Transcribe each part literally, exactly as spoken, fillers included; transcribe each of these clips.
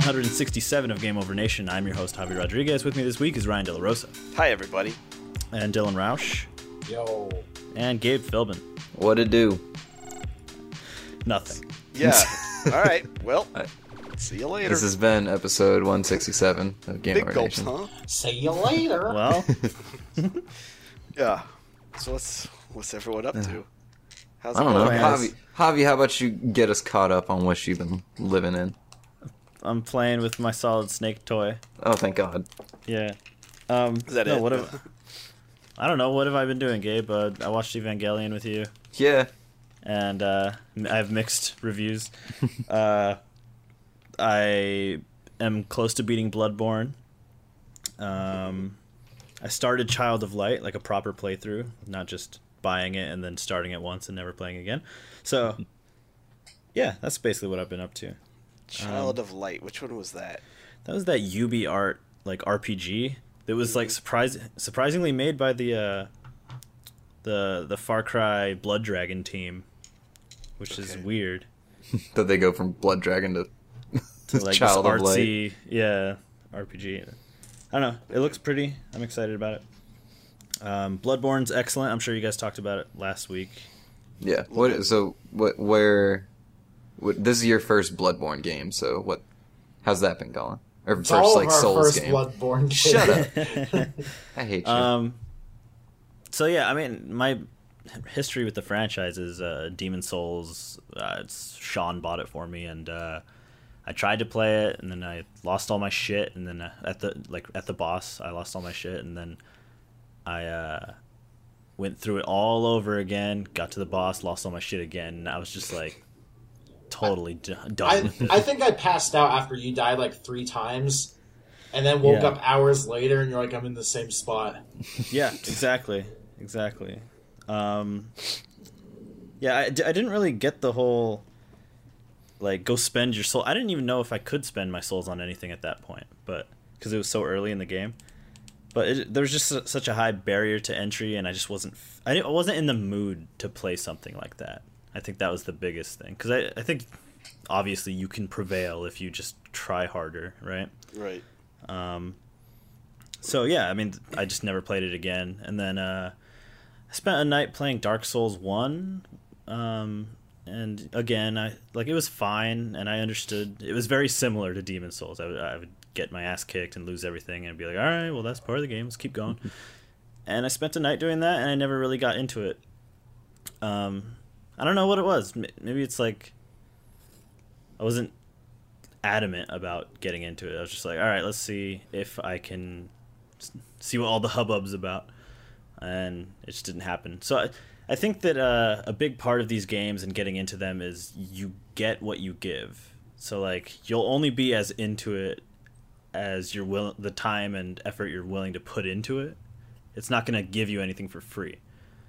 one sixty-seven of Game Over Nation. I'm your host, Javi Rodriguez. With me this week is Ryan De La Rosa. Hi, everybody. And Dylan Roush. Yo. And Gabe Philbin. What it do? Nothing. Yeah. All right. Well, see you later. This has been episode one sixty-seven of Game Big Over gulps, Nation. huh? See you later. Well, Yeah. So what's what's everyone up to? How's I it don't know. going? Javi, Javi, how about you get us caught up on what you've been living in? I'm playing with my Solid Snake toy. Oh, thank God. Yeah. Um, Is that no, it? What have, I don't know. What have I been doing, Gabe? Uh, I watched Evangelion with you, Yeah. and uh, I have mixed reviews. uh, I am close to beating Bloodborne. Um, I started Child of Light, like a proper playthrough, not just buying it and then starting it once and never playing again. So, yeah, that's basically what I've been up to. Child of Light. Which one was that? That was that UbiArt like R P G. It was like surprise surprisingly made by the uh, the the Far Cry Blood Dragon team, which is Okay. weird. That they go from Blood Dragon to, To like Child this of Light. artsy, yeah, R P G. I don't know. It looks pretty. I'm excited about it. Um, Bloodborne's excellent. I'm sure you guys talked about it last week. Yeah. What? So what? Where? What, this is your first Bloodborne game. So what? How's that been going? Or It's first all like of our Souls first game? Bloodborne game. Shut up. I hate you. Um, so yeah, I mean, my history with the franchise is uh, Demon Souls. Uh, it's Sean bought it for me, and uh, I tried to play it, and then I lost all my shit, and then uh, at the like at the boss, I lost all my shit, and then I uh, went through it all over again. Got to the boss, lost all my shit again, and I was just like totally d- done I, with it. I think I passed out after you died like three times, and then woke Yeah. up hours later, and you're like, I'm in the same spot. Yeah, exactly, exactly. Um, yeah, I, d- I didn't really get the whole like go spend your soul. I didn't even know if I could spend my souls on anything at that point, but because it was so early in the game. But it, there was just su- such a high barrier to entry, and I just wasn't. F- I, didn't, I wasn't in the mood to play something like that. I think that was the biggest thing, because I, I think obviously you can prevail if you just try harder, right? Right. Um, so yeah, I mean, I just never played it again. And then uh, I spent a night playing Dark Souls one, um, and again, I like it was fine, and I understood it was very similar to Demon Souls. I would, I would get my ass kicked and lose everything, and be like, all right, well that's part of the game. Let's keep going. And I spent a night doing that, and I never really got into it. Um, I don't know what it was. M- Maybe it's like I wasn't adamant about getting into it. I was just like, all right, let's see if I can s- see what all the hubbub's about, and it just didn't happen. So I, I think that uh, a big part of these games and getting into them is you get what you give. So like you'll only be as into it as you're will the time and effort you're willing to put into it. It's not going to give you anything for free.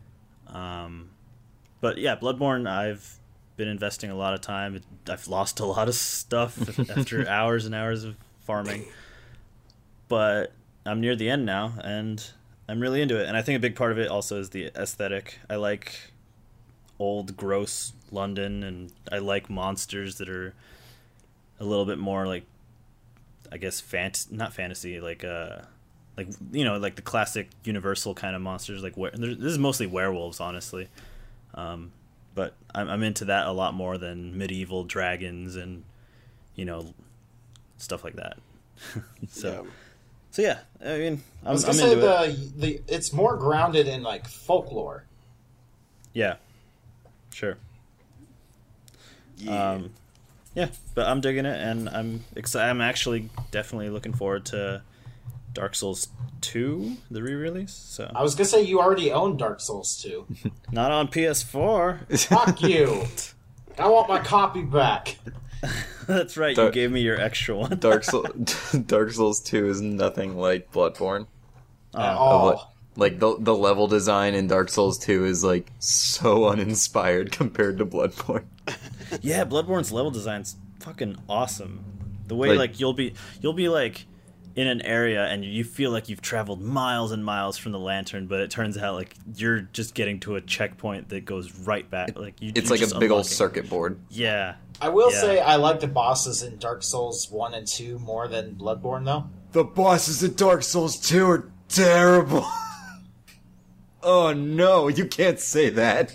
Um, but yeah, Bloodborne, I've been investing a lot of time. I've lost a lot of stuff after hours and hours of farming, but I'm near the end now, and I'm really into it. And I think a big part of it also is the aesthetic. I like old, gross London, and I like monsters that are a little bit more like, I guess, fant not fantasy, like uh, like you know, like the classic Universal kind of monsters. Like where this is mostly werewolves, honestly. Um, but I'm, I'm into that a lot more than medieval dragons and, you know, stuff like that. so, Yeah. so yeah, I mean, I I'm, was I'm gonna say into it. the, the it's more grounded in like folklore. Yeah, sure. Yeah. Um, yeah, but I'm digging it, and I'm excited. I'm actually definitely looking forward to Dark Souls two, the re-release. So I was gonna say you already own Dark Souls two. not on P S four. Fuck you! I want my copy back. That's right. Dark- you gave me your extra one. Dark Soul, Dark Souls two is nothing like Bloodborne. Oh. At Of all. what- Like the the level design in Dark Souls two is like so uninspired compared to Bloodborne. Yeah, Bloodborne's level design's fucking awesome. The way like, Like- you'll be you'll be like in an area and you feel like you've traveled miles and miles from the lantern, but it turns out like you're just getting to a checkpoint that goes right back. Like you, It's you're like just a big old unlocking. circuit board. Yeah, I will Yeah. say I like the bosses in Dark Souls one and two more than Bloodborne, though. The bosses in Dark Souls two are terrible. Oh no, you can't say that.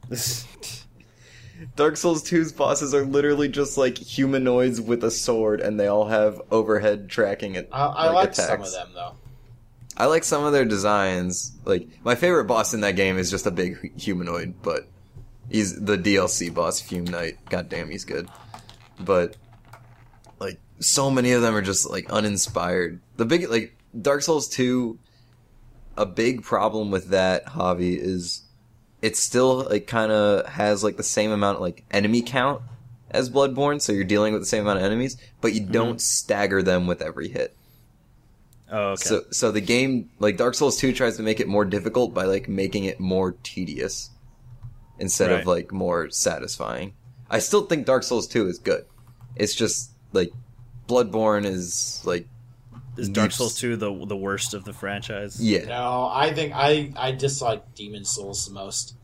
Dark Souls two's bosses are literally just like humanoids with a sword, and they all have overhead tracking at I, I like, like attacks. some of them, though. I like some of their designs. Like, my favorite boss in that game is just a big hu- humanoid, but he's the D L C boss, Fume Knight. God damn, he's good. But, like, so many of them are just, like, uninspired. The big, like, Dark Souls two, a big problem with that, Javi, is it still, like, kind of has, like, the same amount, like, enemy count as Bloodborne, so you're dealing with the same amount of enemies, but you don't stagger them with every hit. Oh, okay. So, so the game, like Dark Souls two, tries to make it more difficult by like making it more tedious instead Right. of like more satisfying. I still think Dark Souls two is good. It's just like Bloodborne is like Is Dark leaps- Souls two the the worst of the franchise? Yeah, No, I think I, I dislike Demon Souls the most.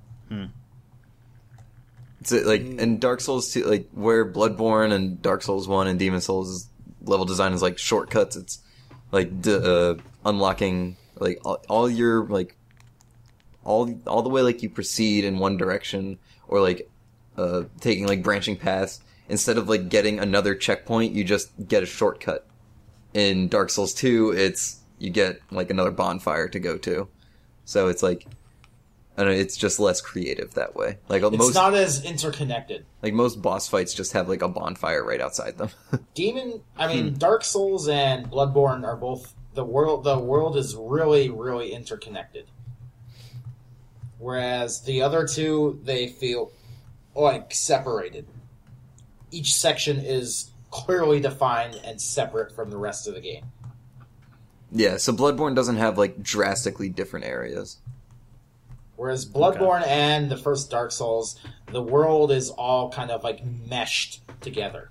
it's uh, like in Dark Souls two, like where Bloodborne and Dark Souls one and Demon Souls level design is like shortcuts. It's like d- uh, unlocking like all, all your like all all the way like you proceed in one direction or like uh taking like branching paths instead of like getting another checkpoint, you just get a shortcut. In Dark Souls two, it's you get like another bonfire to go to, so it's like I don't know, it's just less creative that way. Like It's most not as interconnected. like most boss fights just have like a bonfire right outside them. Demon, I mean, Hmm. Dark Souls and Bloodborne are both the world. The world is really, really interconnected. Whereas the other two, they feel like separated. Each section is clearly defined and separate from the rest of the game. Yeah, so Bloodborne doesn't have like drastically different areas. Whereas Bloodborne and the first Dark Souls, the world is all kind of like meshed together.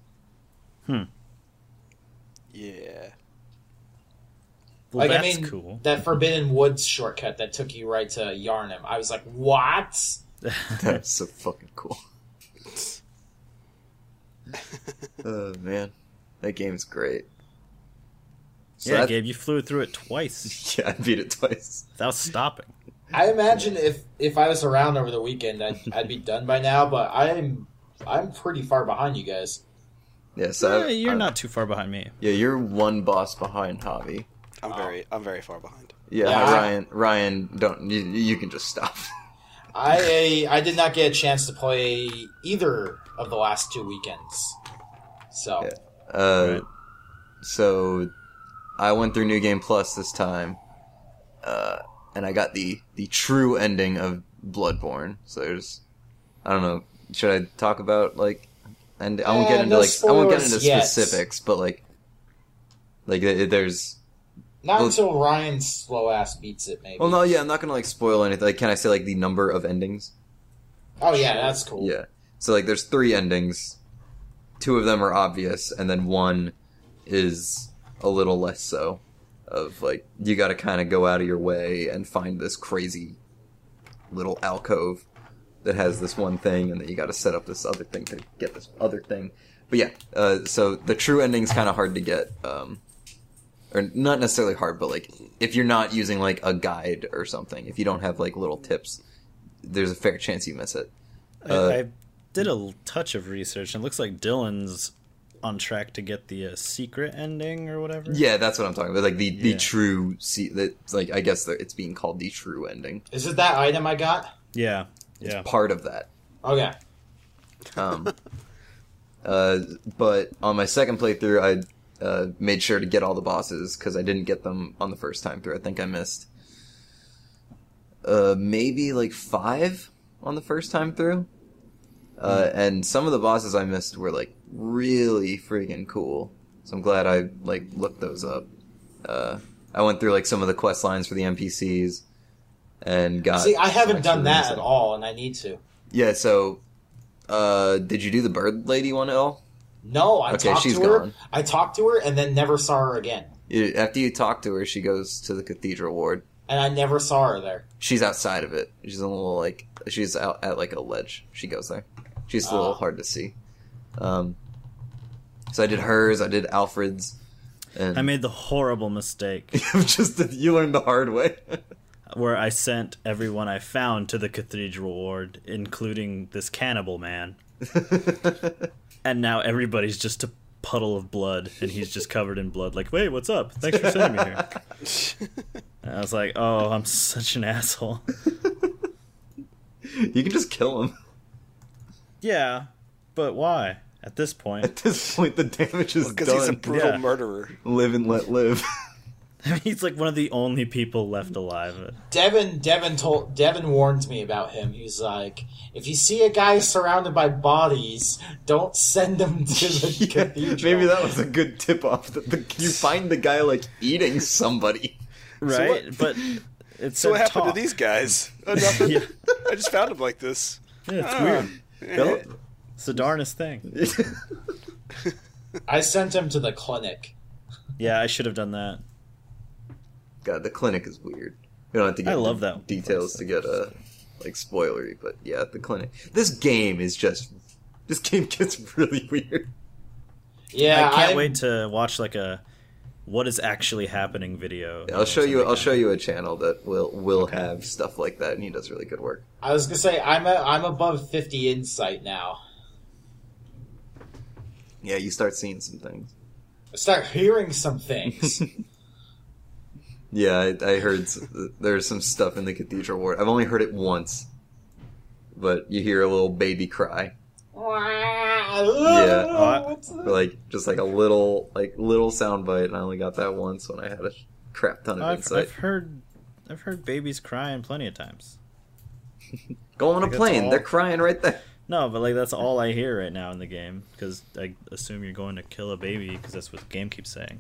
Yeah. Well, Like, that's I mean, cool. that Forbidden Woods shortcut that took you right to Yarnum. I was like, what? That's so fucking cool. Oh man, that game's great. So yeah, that- Gabe, you flew through it twice yeah, I beat it twice. without stopping. I imagine if, if I was around over the weekend, I'd, I'd be done by now, but I'm I'm pretty far behind you guys. Yeah, so Yeah, I- you're I- not too far behind me. Yeah, you're one boss behind Javi. I'm very I'm very far behind. Yeah, Yeah, I- Ryan. Ryan, don't you? You can just stop. I I did not get a chance to play either of the last two weekends. So, Yeah. Uh, Right. So I went through New Game Plus this time, uh, and I got the the true ending of Bloodborne. So there's, I don't know, should I talk about like, and I won't Eh, get into no like I won't get spoilers into yet. specifics, but like, like th- there's. not Well- until Ryan slow ass beats it, maybe. Well, no, yeah, I'm not gonna like spoil anything. Like, can I say like the number of endings? Oh, yeah, that's cool. Yeah. So like there's three endings. Two of them are obvious, and then one is a little less so. Of like you gotta kinda go out of your way and find this crazy little alcove that has this one thing, and then you gotta set up this other thing to get this other thing. But yeah, uh, so the true ending's kinda hard to get. Um or not necessarily hard, but like if you're not using like a guide or something, if you don't have like little tips, there's a fair chance you miss it. Uh, I, I did a l- touch of research, and it looks like Dylan's on track to get the uh, secret ending or whatever. Yeah, that's what I'm talking about. Like the, the Yeah. true, see, that's like I guess that it's being called the true ending. Is it that item I got? Yeah. Yeah. Part of that. Okay. Um, uh, but on my second playthrough, I uh, made sure to get all the bosses because I didn't get them on the first time through. I think I missed uh, maybe like five on the first time through. Uh, and some of the bosses I missed were like really freaking cool. So I'm glad I like looked those up. Uh, I went through like some of the quest lines for the N P Cs and got. See, I some haven't extra done that rings at in. all, and I need to. Yeah. So, uh, did you do the bird lady one at all? No, I Okay, talked she's to her. gone. I talked to her and then never saw her again. You- After you talk to her, she goes to the cathedral ward. And I never saw her there. She's outside of it. She's a little like she's out at like a ledge. She goes there. She's a little Oh. hard to see. Um, so I did hers, I did Alfred's, and I made the horrible mistake just you learned the hard way. where I sent everyone I found to the Cathedral Ward, including this cannibal man. And now everybody's just a puddle of blood, and he's just covered in blood. Like, wait, what's up? Thanks for sending me here. And I was like, oh, I'm such an asshole. You can just kill him. Yeah, but why? At this point. At this point, the damage is Because done. he's a brutal Yeah. murderer. Live and let live. I mean, he's like one of the only people left alive. Devin, Devin told, Devin warned me about him. He's like, if you see a guy surrounded by bodies, don't send him to the Yeah, cathedral. maybe that was a good tip-off. That the, you find the guy, like, eating somebody. Right? what- But it's So what happened to these guys? Oh, nothing. Yeah. I just found him like this. Yeah, it's Ah. weird. Eh. It's the darnest thing. I sent him to the clinic. Yeah, I should have done that. God, the clinic is weird. We don't have to get I love into that details to get uh, like spoilery, but yeah, the clinic. This game is just. This game gets really weird. Yeah, I can't I'm- wait to watch like a what is actually happening video. I'll show you. Something I'll show like you a channel that will will have stuff like that, and he does really good work. I was gonna say I'm a, I'm above fifty insight now. Yeah, you start seeing some things. I start hearing some things. Yeah, I, I heard s- there's some stuff in the Cathedral Ward. I've only heard it once, but you hear a little baby cry, yeah. Oh, like just like a little like little sound bite, and I only got that once when I had a crap ton of I've, insight. I've heard, I've heard babies crying plenty of times. Go on a Like, that's plane, all- they're crying right there. No, but like that's all I hear right now in the game because I assume you're going to kill a baby because that's what the game keeps saying.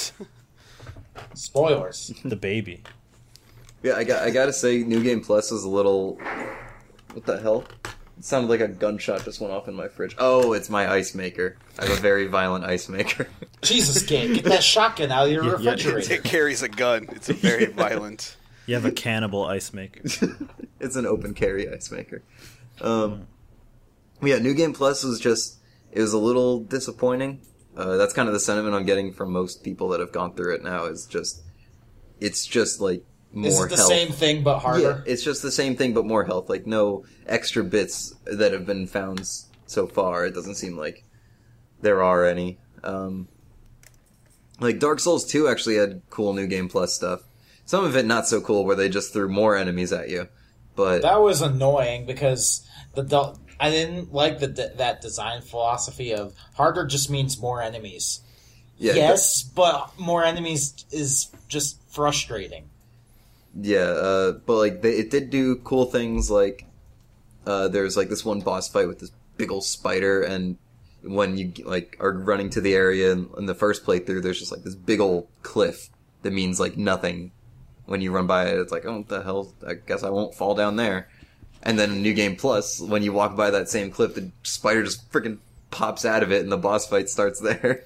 Spoilers. The baby. Yeah, I got I gotta say, New Game Plus was a little. What the hell? It sounded like a gunshot just went off in my fridge. Oh, it's my ice maker. I have a very violent ice maker. Jesus, kid, get that shotgun out of your Yeah, yeah. refrigerator. It carries a gun. It's a very violent. You have a cannibal ice maker. It's an open carry ice maker. Um, yeah, New Game Plus was just. It was a little disappointing. Uh, that's kind of the sentiment I'm getting from most people that have gone through it now. Is just. It's just like. More Is it the health. same thing but harder? Yeah, it's just the same thing but more health. Like no extra bits that have been found s- so far. It doesn't seem like there are any. Um, like Dark Souls two actually had cool New Game Plus stuff. Some of it not so cool, where they just threw more enemies at you. But That was annoying because the del- I didn't like the de- that design philosophy of harder just means more enemies. yeah, yes, but more enemies is just frustrating. Yeah, uh, but like they, it did do cool things. Like uh, there's like this one boss fight with this big old spider, and when you like are running to the area in, in the first playthrough, there's just like this big old cliff that means like nothing. When you run by it, it's like, oh, what the hell? I guess I won't fall down there. And then in New Game Plus, when you walk by that same cliff, the spider just freaking pops out of it, and the boss fight starts there.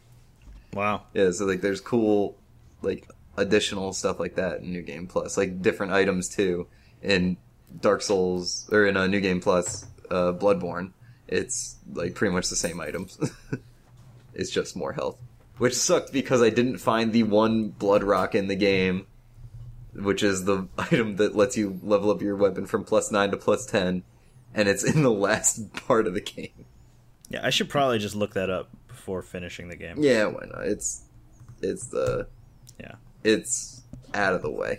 Wow. Yeah, so like there's cool like additional stuff like that in New Game Plus, like different items too. In Dark Souls or in a New Game Plus, uh, Bloodborne, it's like pretty much the same items. It's just more health, which sucked because I didn't find the one blood rock in the game, which is the item that lets you level up your weapon from plus nine to plus ten, and it's in the last part of the game. Yeah, I should probably just look that up before finishing the game. Yeah, why not? It's it's the Yeah. it's out of the way.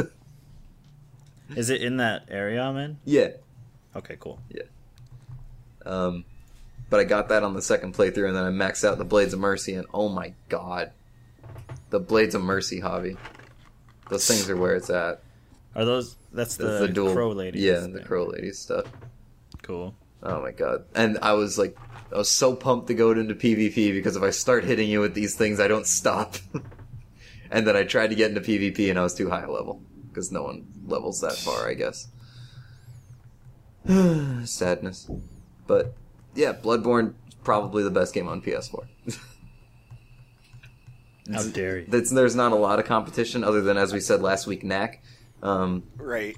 Is it in that area I'm in? Yeah. Okay, cool. Um, but I got that on the second playthrough, and then I maxed out the Blades of Mercy, and oh my god. The Blades of Mercy hobby. Those things are where it's at. Are those? That's the, That's the dual, crow lady. Yeah, the Crow Lady stuff. Cool. Oh my god. And I was like, I was so pumped to go into PvP, because if I start hitting you with these things, I don't stop. And then I tried to get into PvP, and I was too high a level. Because no one levels that far, I guess. Sadness. But, yeah, Bloodborne is probably the best game on P S four. How dare you? That's, there's not a lot of competition, other than, as we said last week, Knack. Um, Right.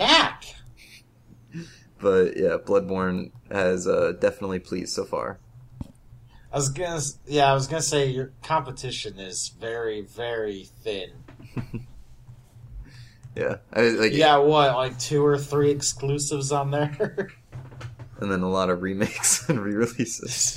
Knack! but, yeah, Bloodborne has uh, definitely pleased so far. I was gonna, yeah, I was gonna say your competition is very, very thin. Yeah, I, like You got what, like two or three exclusives on there? and then a lot of remakes and re-releases.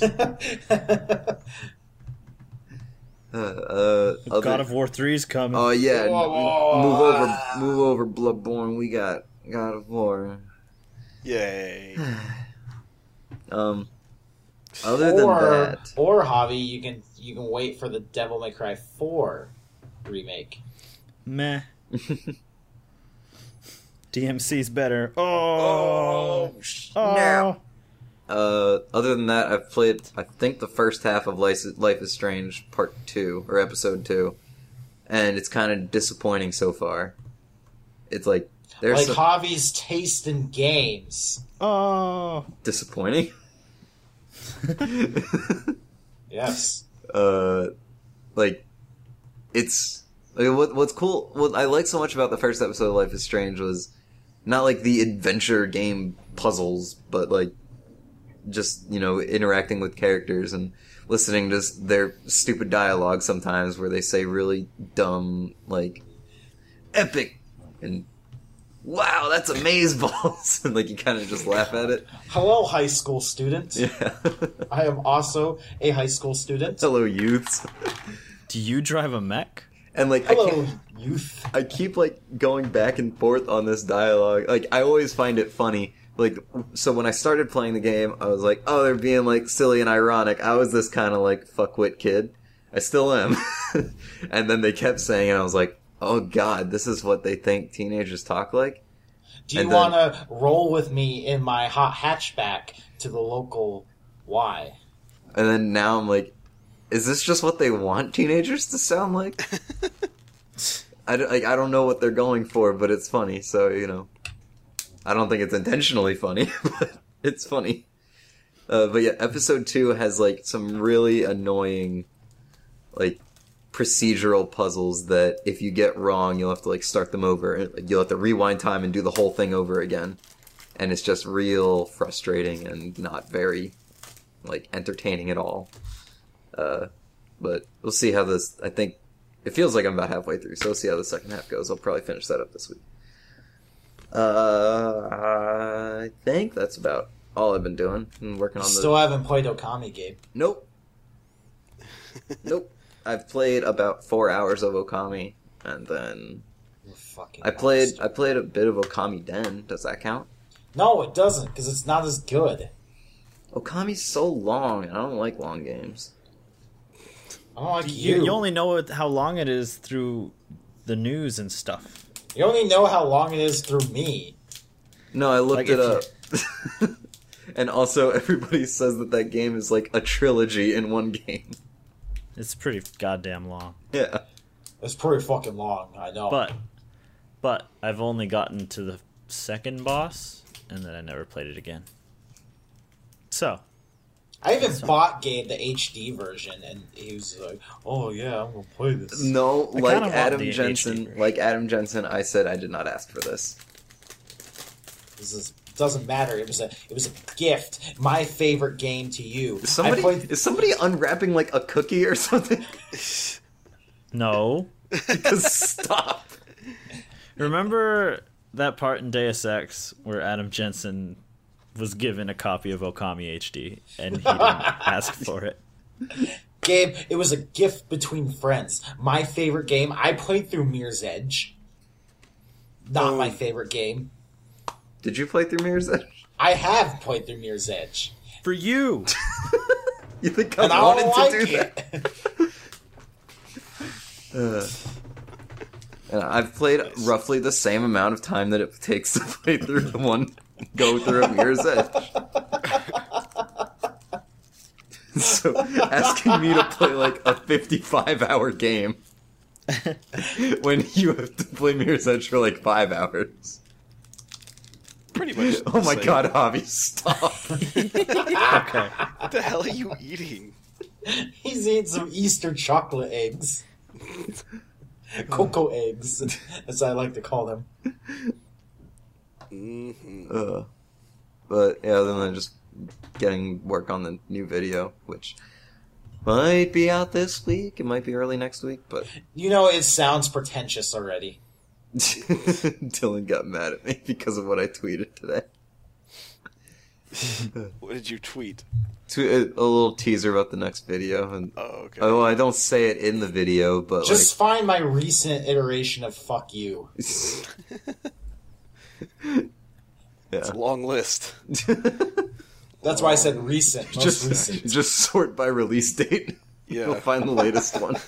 Uh, uh, other... God of War three is coming. Oh yeah, Whoa. move over, move over, Bloodborne. We got God of War. Yay. um, other than or, that, or Javi, you can you can wait for the Devil May Cry four remake. Meh. D M C's better. Oh, oh. Uh, other than that, I've played, I think, the first half of Life is, Life is Strange Part two, or Episode two, and it's kind of disappointing so far. It's like, there's Like some... Javi's taste in games. Oh. Disappointing? Yes. uh, like, it's... Like, what, what's cool, what I like so much about the first episode of Life is Strange was not, like, the adventure game puzzles, but, like, just, you know, interacting with characters and listening to their stupid dialogue sometimes where they say really dumb, like, epic, and wow, that's amazeballs, and, like, you kind of just laugh at it. Hello, high school student. Yeah. I am also a high school student. Hello, youths. Do you drive a mech? And, like, I Hello, can't... youth. I keep, like, going back and forth on this dialogue. Like, I always find it funny. Like, so when I started playing the game, I was like, oh, they're being, like, silly and ironic. I was this kind of, like, fuckwit kid. I still am. And then they kept saying it, and I was like, oh, God, this is what they think teenagers talk like? Do you And then- want to roll with me in my hot hatchback to the local Y? And then now I'm like, is this just what they want teenagers to sound like? I don't, like, I don't know what they're going for, but it's funny, so, you know. I don't think it's intentionally funny, but it's funny. Uh, but yeah, episode two has, like, some really annoying, like, procedural puzzles that if you get wrong, you'll have to, like, start them over. You'll have to rewind time and do the whole thing over again. And it's just real frustrating and not very, like, entertaining at all. Uh, but we'll see how this, I think, it feels like I'm about halfway through, so we'll see how the second half goes. I'll probably finish that up this week. Uh, I think that's about all I've been doing. I'm working on the... Still haven't played Okami, Gabe. Nope. Nope. I've played about four hours of Okami, and then You fucking I played monster. I played a bit of Okami Den. Does that count? No, it doesn't, because it's not as good. Okami's so long, and I don't like long games. I don't like You, you. you only know it, how long it is through the news and stuff. You only know how long it is through me. No, I looked Like, it if up. And also, everybody says that that game is like a trilogy in one game. It's pretty goddamn long. Yeah. It's pretty fucking long, I know. But, but I've only gotten to the second boss, and then I never played it again. So, I even bought Gabe the H D version, and he was like, "Oh yeah, I'm gonna play this." No, I like kinda want Adam the Jensen, H D version. like Adam Jensen, I said I did not ask for this. This is, doesn't matter. It was a it was a gift. My favorite game to you. Is somebody, I played, is somebody unwrapping like a cookie or something? no. Because stop. Remember that part in Deus Ex where Adam Jensen was given a copy of Okami H D, and he didn't ask for it? Gabe, it was a gift between friends. My favorite game. I played through Mirror's Edge. Not Oh. my favorite game. Did you play through Mirror's Edge? I have played through Mirror's Edge, For you! You think I and I wanted don't to like do it. that? Uh, and I've played roughly the same amount of time that it takes to play through the one go through a Mirror's Edge. So asking me to play like a fifty-five hour game when you have to play Mirror's Edge for like five hours. Pretty much. Oh my the same. god, Javi, stop. Okay. What the hell are you eating? He's eating some Easter chocolate eggs. Cocoa eggs, as I like to call them. Mm-hmm. Uh, but yeah, other than just getting work on the new video, which Might be out this week. It might be early next week, but You know, it sounds pretentious already. Dylan got mad at me because of what I tweeted today. What did you tweet? Tweet a, a little teaser about the next video, and Oh, okay. oh, I don't say it in the video, but Just find my recent iteration of "fuck you." like, It's a long list. That's why I said recent, most just recent. just sort by release date. Yeah. You'll find the latest one.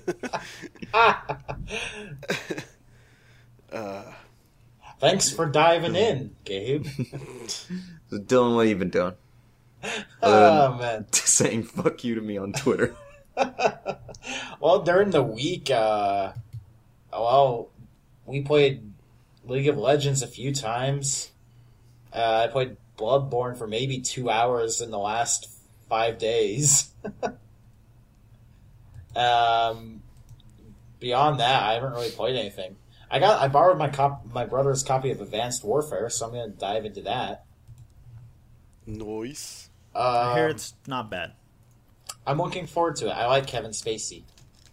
uh, Thanks for diving in, Gabe. So Dylan, what have you been doing? Oh man. Saying "fuck you" to me on Twitter. Well, during the week, uh, well, we played League of Legends a few times. Uh, I played Bloodborne for maybe two hours in the last five days. um, beyond that, I haven't really played anything. I got I borrowed my cop my brother's copy of Advanced Warfare, so I'm going to dive into that. noise. Um, I hear it's not bad. I'm looking forward to it. I like Kevin Spacey.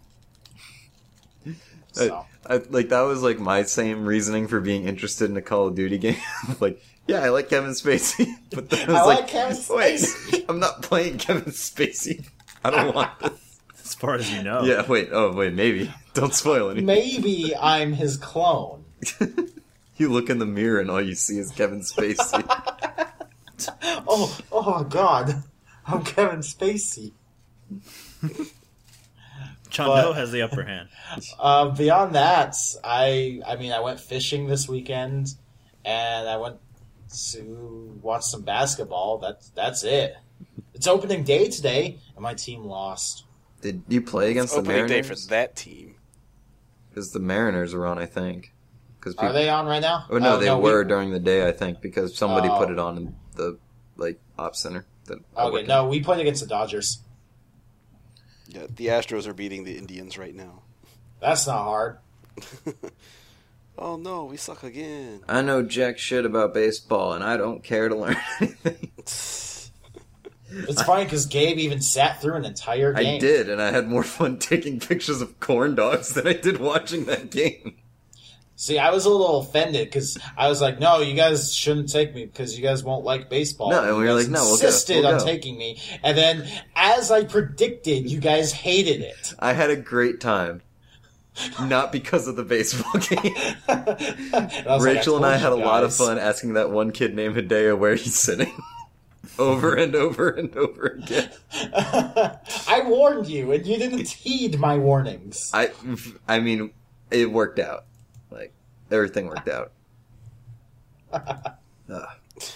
So. I, I, like that was like my same reasoning for being interested in a Call of Duty game. Like, yeah, I like Kevin Spacey, but then I was I like, like Kevin wait, Spacey. I'm not playing Kevin Spacey. I don't want this. As far as you know. Yeah, wait, oh wait, maybe. Don't spoil anything. Maybe I'm his clone. You look in the mirror and all you see is Kevin Spacey. Oh, oh God, I'm Kevin Spacey. John But- Doe has the upper hand. Uh, beyond that, I I mean, I went fishing this weekend, and I went to watch some basketball. That's that's it. It's opening day today, and my team lost. Did you play against the Opening day for Mariners? that team. Because the Mariners are on, I think. Cause Are they on right now? Oh no, Oh, they we- were during the day, I think, because somebody Oh. put it on in the like op center. That I Okay, work in. no, we played against the Dodgers. Yeah, the Astros are beating the Indians right now. That's not hard. Oh no, we suck again. I know jack shit about baseball, and I don't care to learn anything. It's funny because Gabe even sat through an entire game. I did, and I had more fun taking pictures of corn dogs than I did watching that game. See, I was a little offended because I was like, "No, you guys shouldn't take me because you guys won't like baseball." No, and we You were guys like, "No, we'll go, insisted we'll on go." taking me, and then, as I predicted, you guys hated it. I had a great time. Not because of the baseball game. And I was like, Rachel and I told had a you lot of guys. fun asking that one kid named Hideo where he's sitting. Over and over and over again. I warned you, and you didn't heed my warnings. I, I mean, it worked out. Like, everything worked out. Ugh.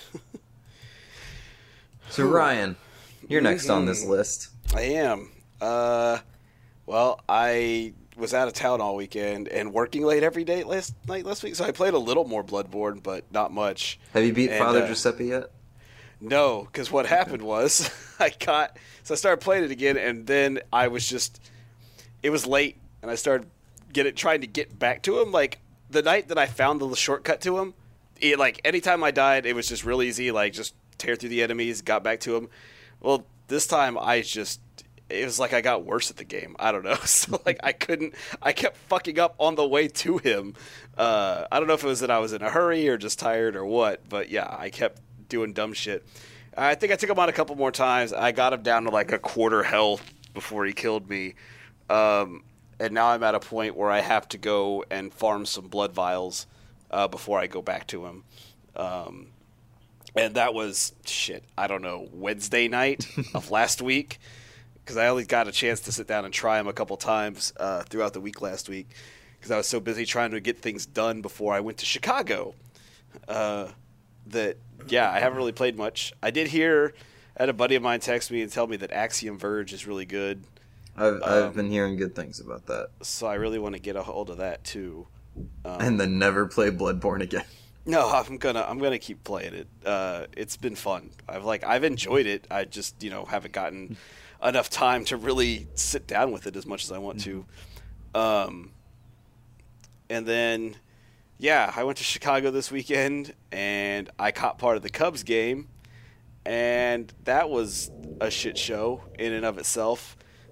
So, Ryan, you're next on this list. I am. Uh, well, I was out of town all weekend and working late every day last night last week, so I played a little more Bloodborne, but not much. Have you beat And, Father uh, Giuseppe yet? No, because what happened was I got so I started playing it again, and then I was just it was late, and I started get it trying to get back to him. Like the night that I found the shortcut to him, it, like anytime I died, it was just real easy. Like just tear through the enemies, got back to him. Well, this time I just it was like I got worse at the game. I don't know. So like I couldn't. I kept fucking up on the way to him. Uh, I don't know if it was that I was in a hurry or just tired or what, but yeah, I kept doing dumb shit. I think I took him on a couple more times. I got him down to like a quarter health before he killed me. Um, and now I'm at a point where I have to go and farm some blood vials uh, before I go back to him. Um, and that was, shit, I don't know, Wednesday night of last week. Because I only got a chance to sit down and try him a couple times uh, throughout the week last week. Because I was so busy trying to get things done before I went to Chicago. Uh, that, yeah, I haven't really played much. I did hear, I had a buddy of mine text me and tell me that Axiom Verge is really good. I've, I've um, been hearing good things about that. So I really want to get a hold of that too. Um, And then never play Bloodborne again. No, I'm gonna I'm gonna keep playing it. Uh, it's been fun. I've like I've enjoyed it. I just you know haven't gotten enough time to really sit down with it as much as I want to. Um, and then yeah, I went to Chicago this weekend and I caught part of the Cubs game, and that was a shit show in and of itself.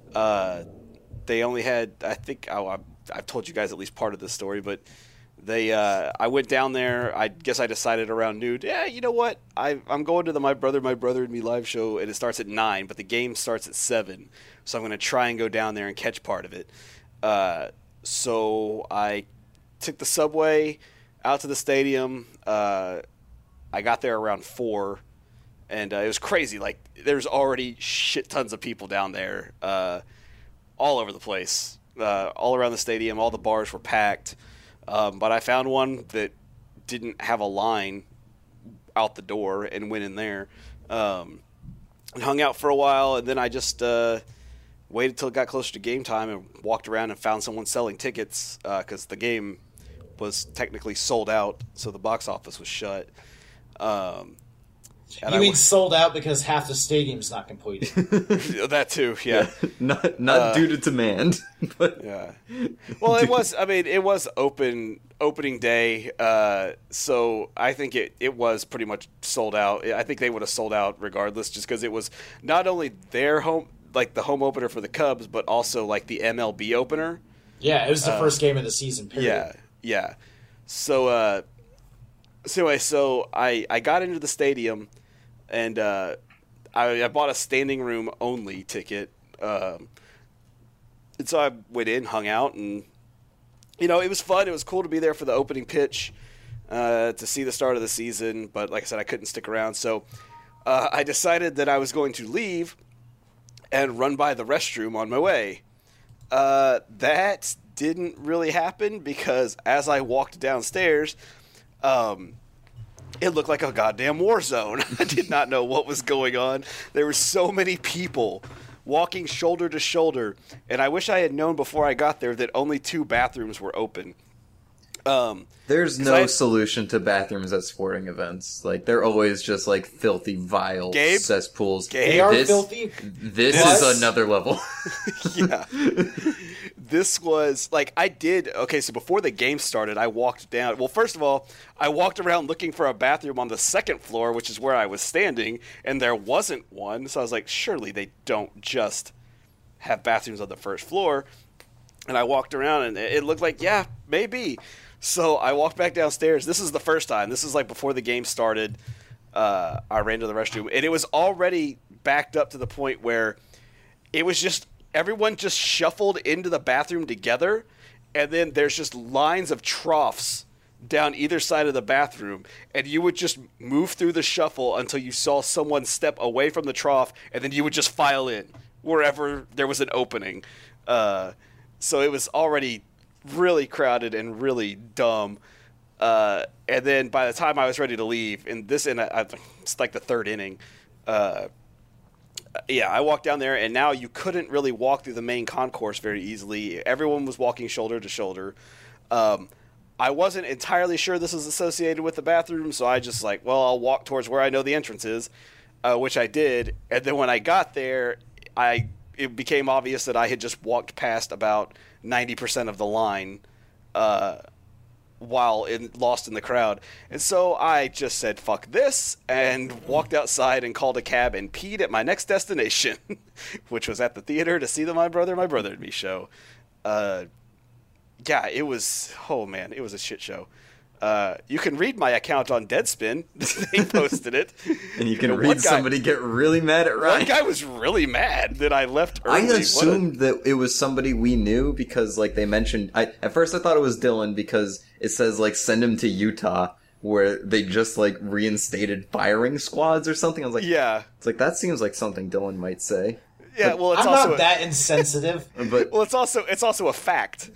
Uh, they only had, I think, oh, I, I've told you guys at least part of this story, but they, uh, I went down there. I guess I decided around noon, yeah, you know what? I, I'm going to the My Brother, My Brother and Me live show, and it starts at nine, but the game starts at seven. So I'm going to try and go down there and catch part of it. Uh, so I took the subway out to the stadium. Uh, I got there around four, and uh, it was crazy. Like, there's already shit tons of people down there, uh, all over the place, uh, all around the stadium. All the bars were packed. Um, but I found one that didn't have a line out the door and went in there um, and hung out for a while. And then I just uh, waited till it got closer to game time and walked around and found someone selling tickets because uh, the game was technically sold out, so the box office was shut. Um, you I mean w- sold out because half the stadium's not completed? That too, yeah. yeah. Not not uh, due to demand, but yeah. Well, it was. I mean, it was open opening day, uh, so I think it, it was pretty much sold out. I think they would have sold out regardless, just because it was not only their home, like the home opener for the Cubs, but also like the M L B opener. Yeah, it was the uh, first game of the season. Period. Yeah, yeah. So, uh, so anyway, so I I got into the stadium. And uh, I, I bought a standing room only ticket. Um, and so I went in, hung out, and, you know, it was fun. It was cool to be there for the opening pitch, uh, to see the start of the season. But like I said, I couldn't stick around. So uh, I decided that I was going to leave and run by the restroom on my way. Uh, that didn't really happen because as I walked downstairs, um, it looked like a goddamn war zone. I did not know what was going on. There were so many people walking shoulder to shoulder, and I wish I had known before I got there that only two bathrooms were open. Um, There's no I, solution to bathrooms at sporting events. Like, they're always just, like, filthy, vile Gabe, cesspools. Gabe, they are this, filthy. This what? is another level. Yeah. This was, like, I did, okay, so before the game started, I walked down. Well, first of all, I walked around looking for a bathroom on the second floor, which is where I was standing, and there wasn't one. So I was like, surely they don't just have bathrooms on the first floor. And I walked around, and it looked like, yeah, maybe. So I walked back downstairs. This is the first time. This is like before the game started. Uh, I ran to the restroom, and it was already backed up to the point where it was just everyone just shuffled into the bathroom together, and then there's just lines of troughs down either side of the bathroom, and you would just move through the shuffle until you saw someone step away from the trough, and then you would just file in wherever there was an opening. Uh, so it was already really crowded and really dumb. Uh, and then by the time I was ready to leave, and this in a, it's like the third inning, uh, yeah, I walked down there, and now you couldn't really walk through the main concourse very easily. Everyone was walking shoulder to shoulder. Um, I wasn't entirely sure this was associated with the bathroom, so I just like, well, I'll walk towards where I know the entrance is, uh, which I did. And then when I got there, I it became obvious that I had just walked past about ninety percent of the line uh, while in, lost in the crowd. And so I just said, fuck this, and walked outside and called a cab and peed at my next destination, which was at the theater to see the My Brother, My Brother and Me show. Uh, yeah, it was, oh man, it was a shit show. Uh, you can read my account on Deadspin. They posted it. And you can you know, read guy, somebody get really mad at Ryan. One guy was really mad that I left early. I assumed a... that it was somebody we knew because, like, they mentioned... I, at first I thought it was Dylan because it says, like, send him to Utah where they just, like, reinstated firing squads or something. I was like... Yeah. It's like, that seems like something Dylan might say. Yeah, well, it's I'm also not a, that insensitive. But well, it's also it's also a fact.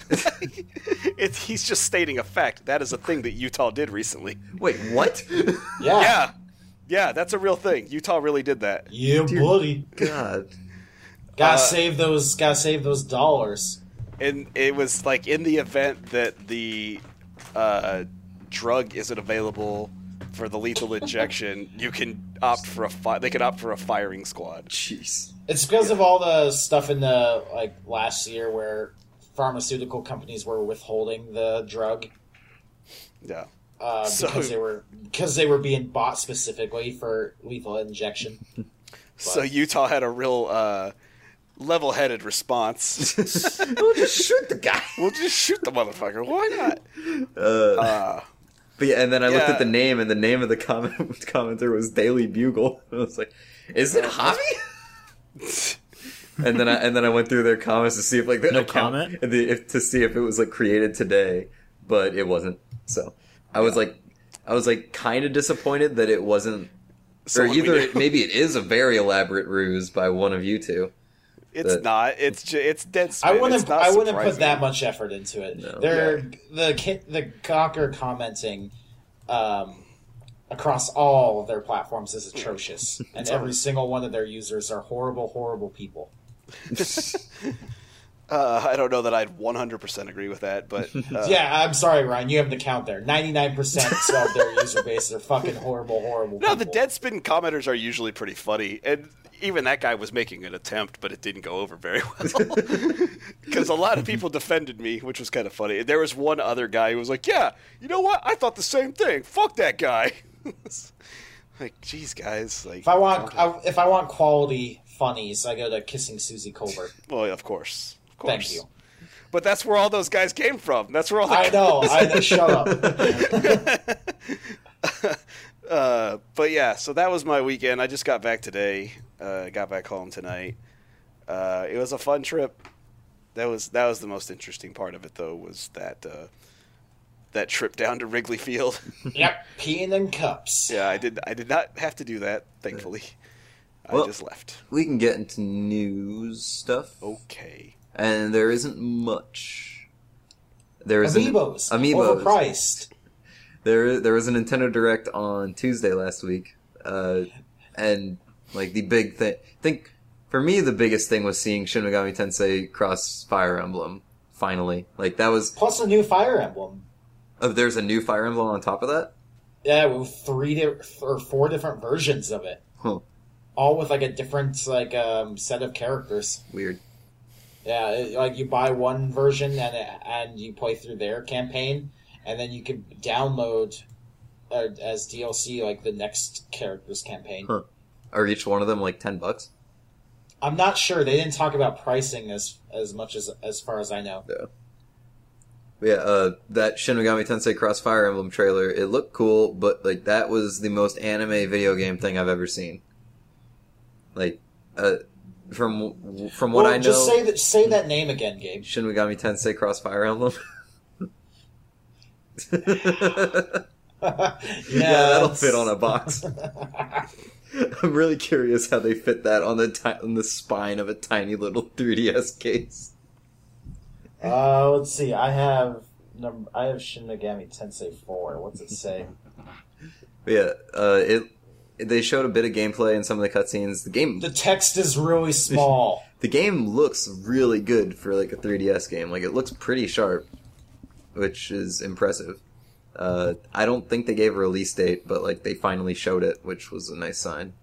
It's he's just stating a fact. That is a thing that Utah did recently. Wait, what? Yeah, yeah, yeah. That's a real thing. Utah really did that. Yeah, Dear buddy. God, gotta uh, save those. Gotta save those dollars. And it was like in the event that the uh, drug isn't available for the lethal injection, you can opt for a fi- they could opt for a firing squad. Jeez. It's because yeah. of all the stuff in the like last year where pharmaceutical companies were withholding the drug. Yeah. Uh, so, because they were because they were being bought specifically for lethal injection. So Utah had a real uh, level-headed response. We'll just shoot the guy. We'll just shoot the motherfucker. Why not? Uh, Uh, but yeah, and then I looked yeah. at the name, and the name of the comment commenter was Daily Bugle. I was like, "Is it Javi?" And then I and then I went through their comments to see if like the No account, comment? the, if, to see if it was like created today, but it wasn't. So I was like, I was like kind of disappointed that it wasn't, or Someone we either knew. maybe it is a very elaborate ruse by one of you two. It's that- not. It's ju- it's dead spin. I wouldn't. It's not I wouldn't put surprising. that much effort into it. No. They're the ki- the Gawker commenting um, across all of their platforms is atrocious, and every single one of their users are horrible, horrible people. Uh, I don't know that I'd one hundred percent agree with that, but uh, Yeah, I'm sorry, Ryan. You have the count there. ninety-nine percent of their user base are fucking horrible, horrible. No, people. the Deadspin commenters are usually pretty funny, and even that guy was making an attempt, but it didn't go over very well. Because a lot of people defended me, which was kind of funny. There was one other guy who was like, "Yeah, you know what? I thought the same thing. Fuck that guy." Like, geez, guys. Like, If I want, I, if I want quality funnies, I go to Kissing Susie Colbert. well, of course, of course. Thank you. But that's where all those guys came from. That's where all the I know. I know. Shut up. Uh, but yeah, so that was my weekend. I just got back today. Uh, got back home tonight. Uh, it was a fun trip. That was that was the most interesting part of it, though, was that uh, that trip down to Wrigley Field. Yep, peeing in cups. Yeah, I did. I did not have to do that, thankfully. Well- I just left. We can get into news stuff, Okay. and there isn't much. There is Amiibos, an, Amiibos. overpriced. There, there was a Nintendo Direct on Tuesday last week, uh, and like the big thing. I think for me, the biggest thing was seeing Shin Megami Tensei cross Fire Emblem finally. Like that was. Plus a new Fire Emblem. Oh, there's a new Fire Emblem on top of that. Yeah, with three di- or four different versions of it, Huh. all with like a different like um, set of characters. Weird. Yeah, it, like you buy one version and it, and you play through their campaign, and then you can download uh, as D L C like the next character's campaign. Huh. Are each one of them like ten bucks? I'm not sure. They didn't talk about pricing as as much as as far as I know. Yeah. But yeah, uh, that Shin Megami Tensei Cross Fire Emblem trailer, it looked cool, but like that was the most anime video game thing I've ever seen. Like, uh, from from what well, I know, just say that say that name again, Gabe. Shin Megami Tensei Cross Fire Emblem. yeah, Yeah, that'll that's- fit on a box. I'm really curious how they fit that on the ti- on the spine of a tiny little three D S case. Uh, let's see. I have number. I have Shin Megami Tensei four. What's it say? But yeah, uh, it they showed a bit of gameplay in some of the cutscenes. The game The text is really small. the game looks really good for like a three D S game. Like it looks pretty sharp, which is impressive. Uh, I don't think they gave a release date, but like they finally showed it, which was a nice sign.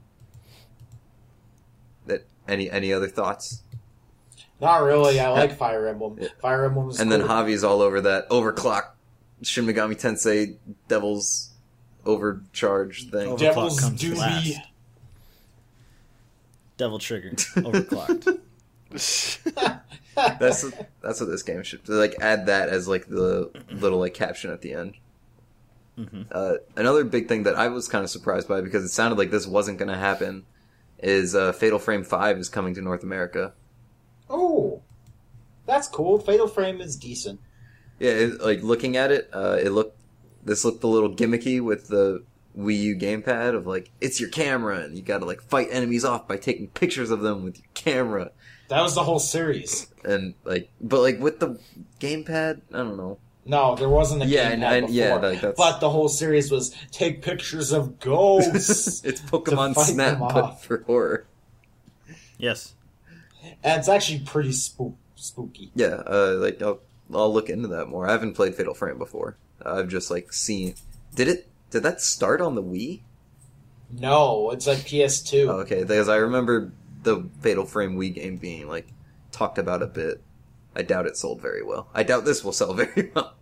That any any other thoughts? Not really. I like Fire Emblem. Fire Emblem is And cool. then Javi's all over that overclock Shin Megami Tensei Devil's Overcharge thing. Over- Devil's Overclock comes Doobie. last. Devil triggered. Overclocked. That's that's what this game should like. Add that as like the little like caption at the end. Mhm. Uh, another big thing that I was kind of surprised by because it sounded like this wasn't going to happen is uh, Fatal Frame Five is coming to North America. Oh, that's cool. Fatal Frame is decent. Yeah, it, like looking at it, uh, it looked this looked a little gimmicky with the Wii U gamepad of like it's your camera and you got to like fight enemies off by taking pictures of them with your camera. That was the whole series. And like, but like with the gamepad, I don't know. No, there wasn't a Yeah, gamepad and I- before. yeah, like, that's- But the whole series was take pictures of ghosts. It's Pokemon fight Snap, them but off. for horror. Yes. And it's actually pretty spook- spooky. Yeah, uh, like I'll I'll look into that more. I haven't played Fatal Frame before. Uh, I've just like seen. Did it? Did that start on the Wii? No, it's like P S two. Oh, okay, because I remember the Fatal Frame Wii game being like talked about a bit. I doubt it sold very well. I doubt this will sell very well.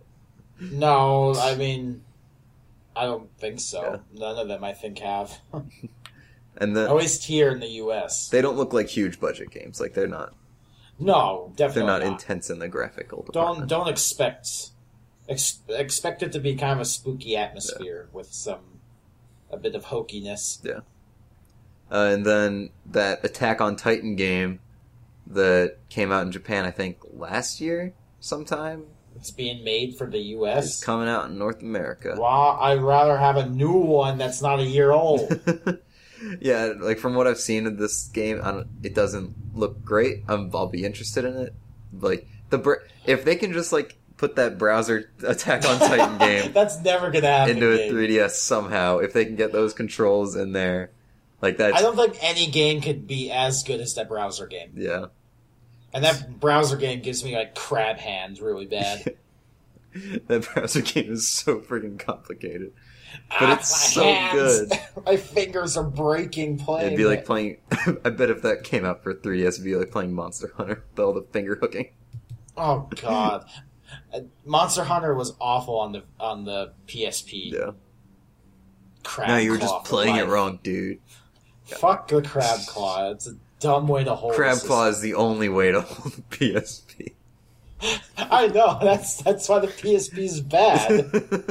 No, I mean, I don't think so. Yeah. None of them, I think, have. And the, At least here in the U S. they don't look like huge budget games. Like they're not. No, They're definitely not, not. intense in the graphical Don't department. don't expect ex, expect it to be kind of a spooky atmosphere yeah. with some a bit of hokiness. Yeah. Uh, and then that Attack on Titan game that came out in Japan, I think last year sometime. It's being made for the U S. It's coming out in North America. Well, I'd rather have a new one that's not a year old. Yeah, like from what I've seen of this game, I don't, it doesn't look great. I'm, I'll be interested in it. Like the br- if they can just like put that browser Attack on Titan game that's never gonna happen into a game. three D S somehow, if they can get those controls in there, like that. I don't think any game could be as good as that browser game. Yeah. And that browser game gives me like crab hands really bad. That browser game is so freaking complicated. But ah, it's my so hands. good. My fingers are breaking playing. It'd be like it. playing. I bet if that came out for three D S, it'd be like playing Monster Hunter with all the finger hooking. Oh god, Monster Hunter was awful on the on the P S P. Yeah. Crab No, you were claw just for playing it life. wrong, dude. Fuck the crab claw. It's a dumb way to hold. Crab a claw is the only way to hold the P S P. I know that's that's why the P S P is bad.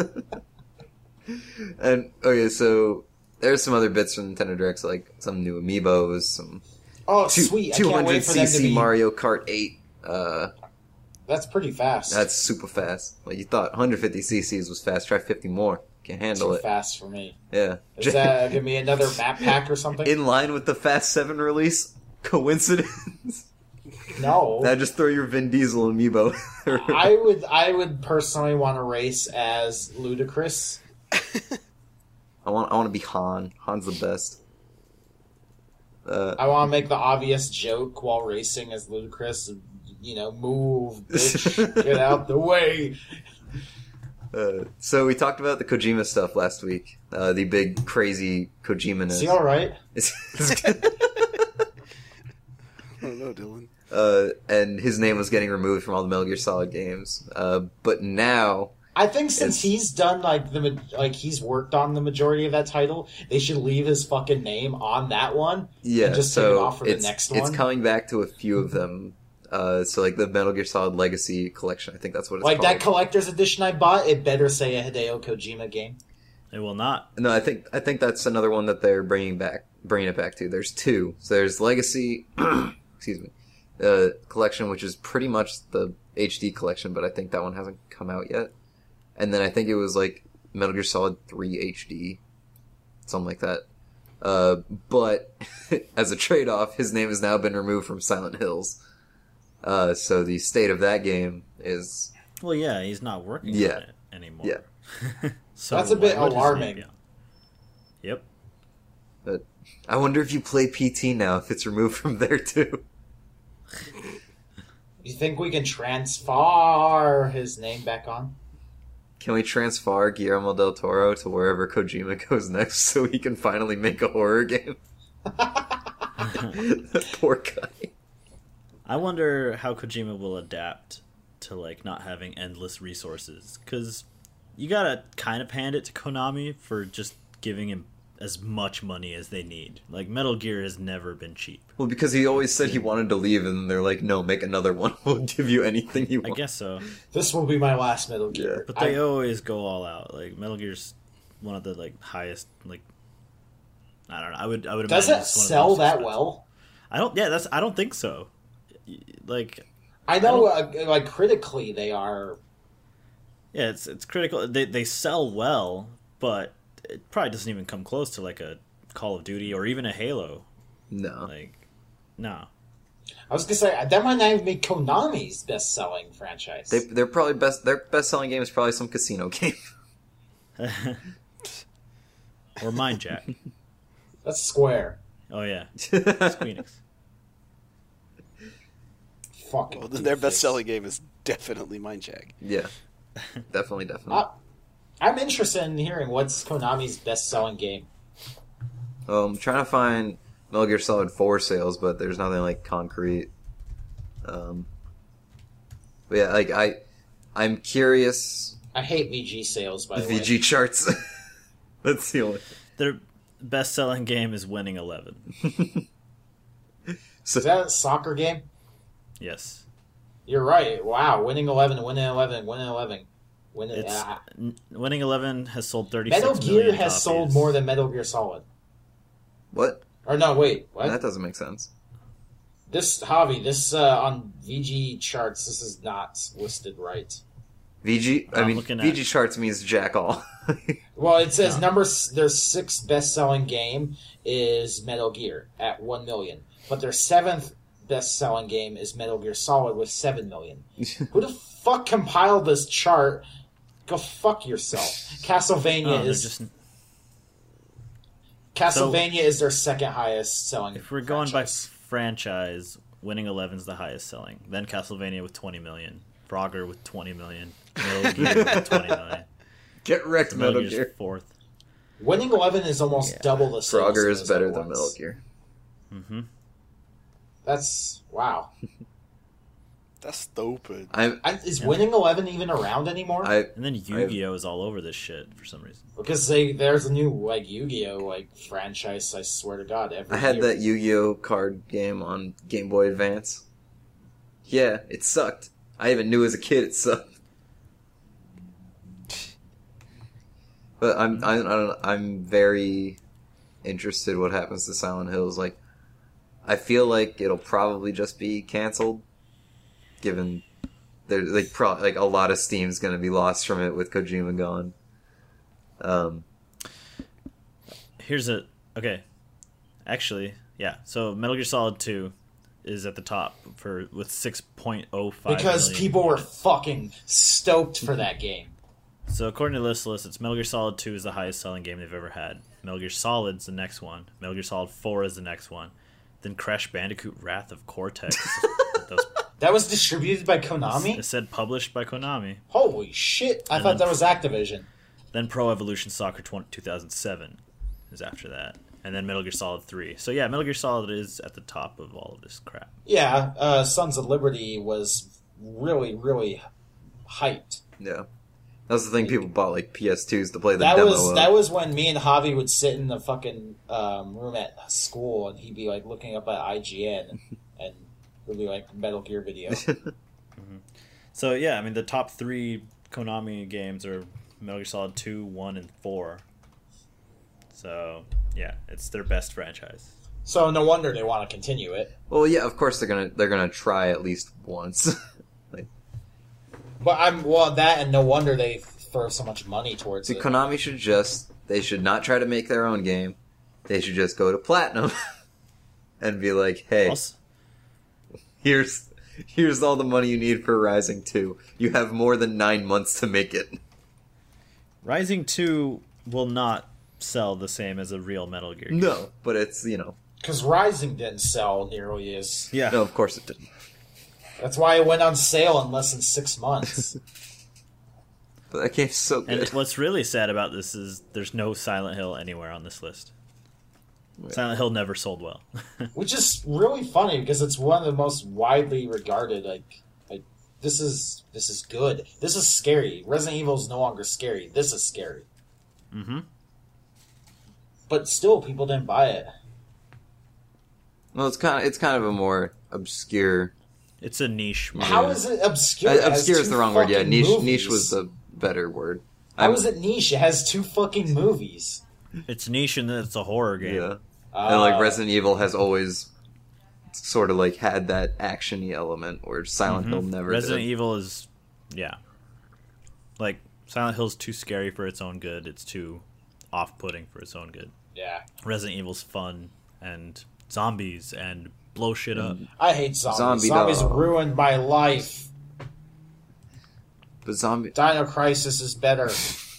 And okay, so there's some other bits from Nintendo Directs, like some new amiibos, some Oh two, sweet! I can't wait for them to two hundred c c be. Mario Kart eight. Uh, That's pretty fast. that's super fast. Like you thought, one hundred fifty c c's was fast. Try fifty more. Can't handle too it. fast for me. Yeah. Is that gonna be another map pack or something? In line with the Fast seven release? Coincidence? No. Now just throw your Vin Diesel amiibo. I would I would personally want to race as Ludacris. I want I want to be Han. Han's the best. Uh, I want to make the obvious joke while racing as Ludacris. You know, move, bitch, get out the way. uh, so we talked about the Kojima stuff last week. Uh, the big crazy Kojima-ness. Is he all right? It's- I don't know, Dylan. uh, and his name was getting removed from all the Metal Gear Solid games. Uh, but now, I think since It's- he's done like the ma- like he's worked on the majority of that title, they should leave his fucking name on that one yeah, and just so take it off for the it's, next it's one. coming back to a few of them. Uh, so like the Metal Gear Solid Legacy Collection, I think that's what it's Like called. that collector's edition I bought, it better say a Hideo Kojima game. It will not. No, I think I think that's another one that they're bringing back, bringing it back to. There's two. So there's Legacy, excuse me, uh, collection, which is pretty much the H D collection, but I think that one hasn't come out yet. And then I think it was like Metal Gear Solid three H D, something like that. Uh, but as a trade-off, his name has now been removed from Silent Hills. Uh, so the state of that game is Well, yeah, he's not working Yeah. on it anymore. Yeah. So That's a bit why would his name alarming. be on- Yep. But I wonder if you play P T now, if it's removed from there too. You think we can transfer his name back on? Can we transfer Guillermo del Toro to wherever Kojima goes next so he can finally make a horror game? That poor guy. I wonder how Kojima will adapt to like not having endless resources, because you gotta kind of hand it to Konami for just giving him as much money as they need. Like Metal Gear has never been cheap. Well, because he always said he wanted to leave, and they're like, no, make another one. We'll give you anything you I want. guess so, This will be my last Metal Gear. Yeah. but they I- always go all out. Like Metal Gear's one of the like highest like. I don't know. I would. I would. does imagine it it's one of the sell most that expensive. well? I don't. Yeah, that's. I don't think so. Like, I know, uh, like critically, they are. yeah, it's it's critical. They they sell well, but it probably doesn't even come close to like a Call of Duty or even a Halo. No. Like, no. I was gonna say that might not even be Konami's best-selling franchise. They, they're probably best. Their best-selling game is probably some casino game. Or Mind Jack. That's Square. Oh yeah, Squeenix. Fucking. Well, then their doofus. best-selling game is definitely Mind Jack. Yeah, definitely, definitely. Uh, I'm interested in hearing what's Konami's best-selling game. Well, I'm trying to find Metal Gear Solid four sales, but there's nothing like concrete. Um, but yeah, like I, I'm curious. I hate V G sales, by The the V way. G charts. That's the only. They're best selling game is Winning Eleven. Is that a soccer game? Yes. You're right. Wow. Winning Eleven, Winning Eleven, Winning Eleven. Winning, It's ah. n- Winning Eleven has sold thirty-six Metal million Gear has copies. sold more than Metal Gear Solid. What? Or no, wait. What? That doesn't make sense. This, Javi, this uh, on V G charts, this is not listed right. V G. I I'm mean, looking at- V G charts means jack all. Well, it says No. number s- their sixth best-selling game is Metal Gear at one million, but their seventh best-selling game is Metal Gear Solid with seven million. Who the fuck compiled this chart? Go fuck yourself. Castlevania Oh, they're is just Castlevania is their second highest selling. if we're going franchise. by franchise, Winning Eleven's the highest selling. Then Castlevania with twenty million, Frogger with twenty million, Metal Gear with twenty million. Get wrecked, Metal Metal Gear's Gear. fourth. Winning Eleven is almost Yeah. double the sales. Frogger of is those better other than ones. Metal Gear. Mm-hmm. That's wow. That's stupid. I I, is Yeah. Winning Eleven even around anymore? I And then Yu-Gi-Oh is all over this shit for some reson. Because they there's a new like Yu-Gi-Oh like franchise. I swear to God, every I had year. that Yu-Gi-Oh card game on Game Boy Advance. Yeah, it sucked. I even knew as a kid it sucked. But I'm I, I don't, I'm very interested what happens to Silent Hills. Like, I feel like it'll probably just be canceled, given there like pro, like a lot of steam's going to be lost from it with Kojima gone. Um, Here's a okay. Actually, yeah. So Metal Gear Solid Two is at the top for with six point oh five. because people were fucking stoked for that game. So according to this list, it's Metal Gear Solid Two is the highest selling game they've ever had. Metal Gear Solid's the next one. Metal Gear Solid Four is the next one. Then Crash Bandicoot: Wrath of Cortex. Those, That was distributed by Konami. it said published by Konami. Holy shit! I And thought then- that was Activision. Then Pro Evolution Soccer two thousand seven is after that. And then Metal Gear Solid three. So yeah, Metal Gear Solid is at the top of all of this crap. Yeah, uh, Sons of Liberty was really, really hyped. yeah, that was the thing. People bought like P S twos to play the That demo. was of. that was when me and Javi would sit in the fucking um, room at school, and he'd be like looking up at I G N, and it'd be like Metal Gear video. So yeah, I mean the top three Konami games are Metal Gear Solid two, one, and four. So yeah, it's their best franchise. So no wonder they want to continue it. Well, yeah, of course they're gonna they're gonna try at least once. like, But I'm well that, and no wonder they throw so much money towards see, it. Konami should just they should not try to make their own game. They should just go to Platinum and be like, "Hey, Also, here's here's all the money you need for Rising two. You have more than nine months to make it." Rising two will not sell the same as a real Metal Gear game. No, but it's you know, Because Rising didn't sell nearly as. Yeah. no, of course it didn't. That's why it went on sale in less than six months. But that game's so good. And what's really sad about this is there's no Silent Hill anywhere on this list. Right. Silent Hill never sold well. Which is really funny because it's one of the most widely regarded. Like, like this is this is good. This is scary. Resident Evil is no longer scary. This is scary. Mm-hmm. But still, people didn't buy it. Well, it's kind of it's kind of a more obscure. It's a niche. movie. How is it obscure? Uh, It has obscure is two the wrong word. Yeah, fucking niche. movies. Niche was the better word. How I'm- is it niche? It has two fucking movies. It's niche and it's a horror game. Yeah, Uh, and like Resident Evil has always sort of like had that actiony element where Silent Hill never Mm-hmm. Resident did. Evil is, yeah. Like, Silent Hill's too scary for its own good. It's too off-putting for its own good. Yeah, Resident Evil's fun and zombies and blow shit up. I hate zombies. Zombie zombies dog. ruined my life. But zombie. Dino Crisis is better.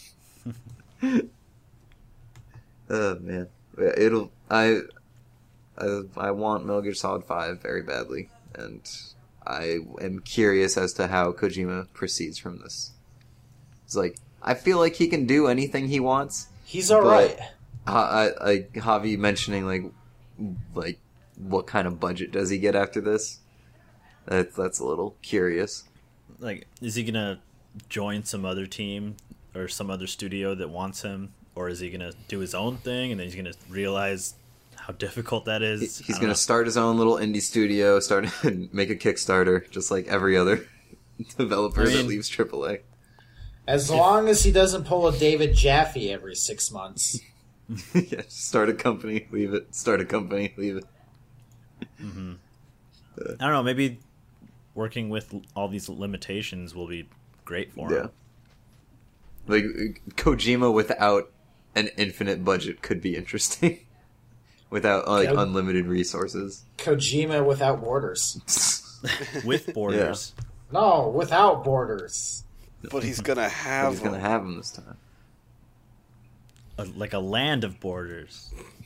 Oh man, Yeah, it'll. I, I, I want Metal Gear Solid Five very badly, and I am curious as to how Kojima proceeds from this. It's like I feel like he can do anything he wants. He's alright. I, I, I Javi mentioning like, like what kind of budget does he get after this? That that's a little curious. Like, is he gonna join some other team or some other studio that wants him or is he gonna do his own thing and then he's gonna realize how difficult that is? He- He's I don't going know. to start his own little indie studio, start make a Kickstarter, just like every other developer I that mean- leaves triple A. As long as he doesn't pull a David Jaffe every six months. Yeah, just start a company, leave it. Start a company, leave it. I don't know. Maybe working with all these limitations will be great for him. Yeah. Like Kojima without an infinite budget could be interesting. Without like Yeah. unlimited resources. Kojima without borders. With borders. No, without borders. But he's gonna But have. he's gonna them. have them this time. A, like a land of borders.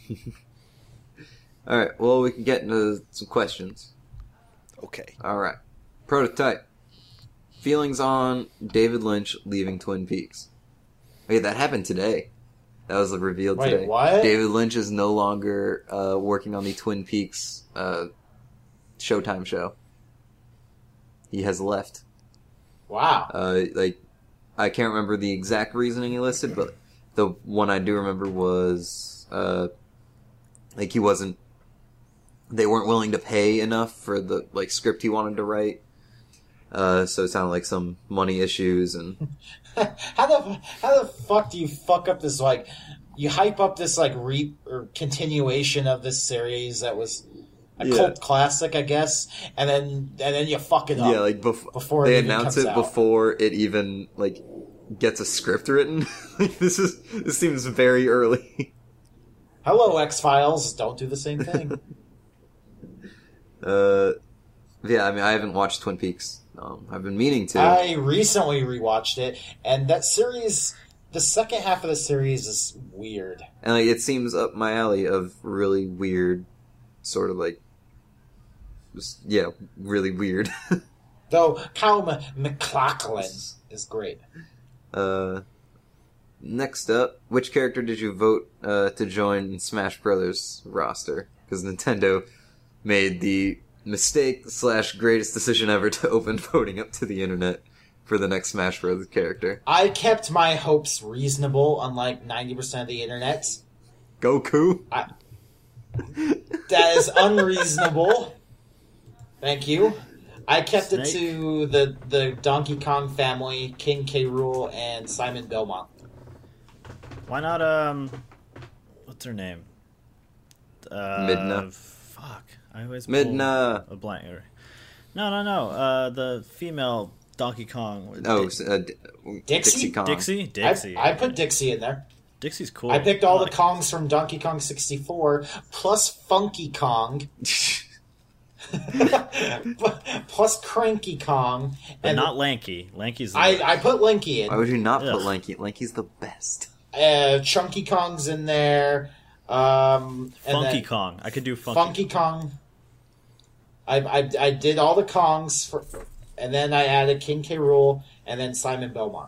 All right. Well, we can get into some questions. Okay. All right. Prototype. Feelings on David Lynch leaving Twin Peaks. Wait, that happened today. That was revealed Wait, today. what? David Lynch is no longer uh, working on the Twin Peaks uh, Showtime show. He has left. Wow. Uh, like, I can't remember the exact reasoning he listed, but the one I do remember was, uh, like he wasn't, they weren't willing to pay enough for the, like, script he wanted to write. Uh, so it sounded like some money issues and, how the how the fuck do you fuck up this, like, you hype up this, like, re or continuation of this series that was a Yeah. cult classic, I guess, and then and then you fuck it up. yeah, like, bef- Before it they even announce comes it out. before it even, like, gets a script written. Like, this is, this seems very early. Hello, X-Files, don't do the same thing. Uh, yeah, I mean, I haven't watched Twin Peaks. Um, I've been meaning to. I recently rewatched it, and that series, the second half of the series is weird. And like it seems up my alley of really weird, sort of like, just, yeah, really weird. Though Kyle M- MacLachlan is great. uh, next up, which character did you vote uh, to join Smash Brothers roster? Because Nintendo made the mistake slash greatest decision ever to open voting up to the internet for the next Smash Bros. Character. I kept my hopes reasonable, unlike ninety percent of the internet. Goku. I, that is unreasonable. Thank you. I kept it Snake. to the, the Donkey Kong family, King K. Rool, and Simon Belmont. Why not, um... What's her name? Uh, Midna. Fuck. I always pull Midna. a blank. No, no, no. Uh, the female Donkey Kong. Oh, Di- uh, D- Dixie Kong. Dixie? Dixie. I, I put Dixie in there. Dixie's cool. I picked all I like the Kongs from Donkey Kong sixty-four, plus Funky Kong, plus Cranky Kong, But and not Lanky. Lanky's the I, I put Linky Why in. would you not put Ugh. Lanky? Lanky's the best. Uh, Chunky Kong's in there. Um, and Funky then Kong. I could do Funky. Funky Kong. I, I, I did all the Kongs, for, and then I added King K. Rool, and then Simon Belmont.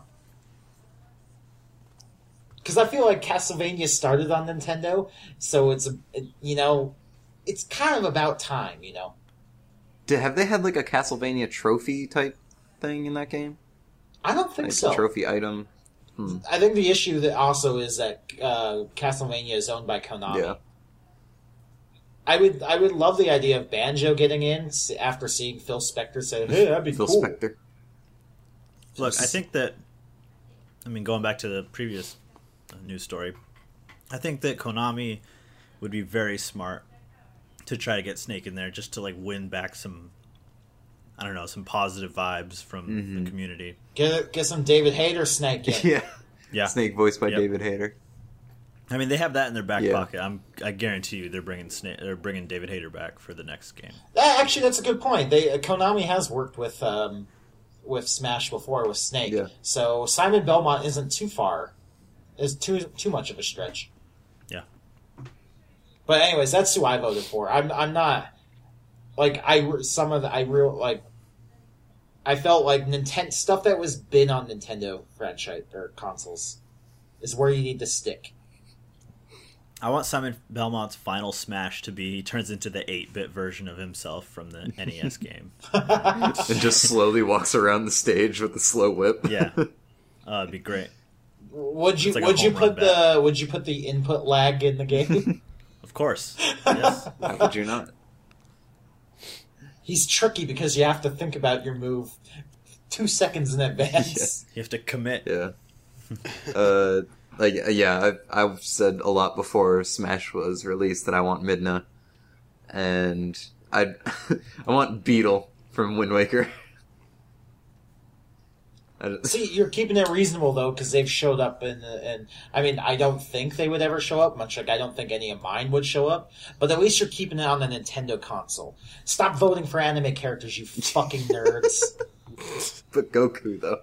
Because I feel like Castlevania started on Nintendo, so it's, a, it, you know, it's kind of about time, you know. Did, have they had like a Castlevania trophy type thing in that game? I don't think Like so. a trophy item? I think the issue that also is that uh, Castlevania is owned by Konami. Yeah. I would I would love the idea of Banjo getting in s- after seeing Phil Spector say, "Hey, that'd be Phil cool." Spector. Look, I think that... I mean, going back to the previous uh, news story, I think that Konami would be very smart to try to get Snake in there just to, like, win back some... I don't know, some positive vibes from Mm-hmm. the community. Get get some David Hayter Snake in. Yeah. Yeah. Snake voiced by Yep. David Hayter. I mean, they have that in their back Yeah. pocket. I'm, I guarantee you, they're bringing Snake, they're bringing David Hayter back for the next game. That- actually, that's a good point. They uh, Konami has worked with um, with Smash before with Snake, Yeah. so Simon Belmont isn't too far. Is too too much of a stretch. Yeah. But anyways, that's who I voted for. I'm I'm not like I some of the I real like I felt like Nintendo stuff that was been on Nintendo franchise or consoles is where you need to stick. I want Simon Belmont's final smash to be he turns into the eight-bit version of himself from the N E S game. And just slowly walks around the stage with a slow whip. Yeah. Uh, it'd be great. Would you It's like a would you home run put the would you put the input lag in the game? Of course. Yes. How could you not? He's tricky because you have to think about your move two seconds in advance. You have to commit. Yeah. uh, like yeah, I've, I've said a lot before Smash was released that I want Midna, and I I want Beetle from Wind Waker. I just- See, you're keeping it reasonable though, because they've showed up in, and I mean, I don't think they would ever show up. Much like I don't think any of mine would show up. But at least you're keeping it on the Nintendo console. Stop voting for anime characters, you fucking nerds. But Goku though.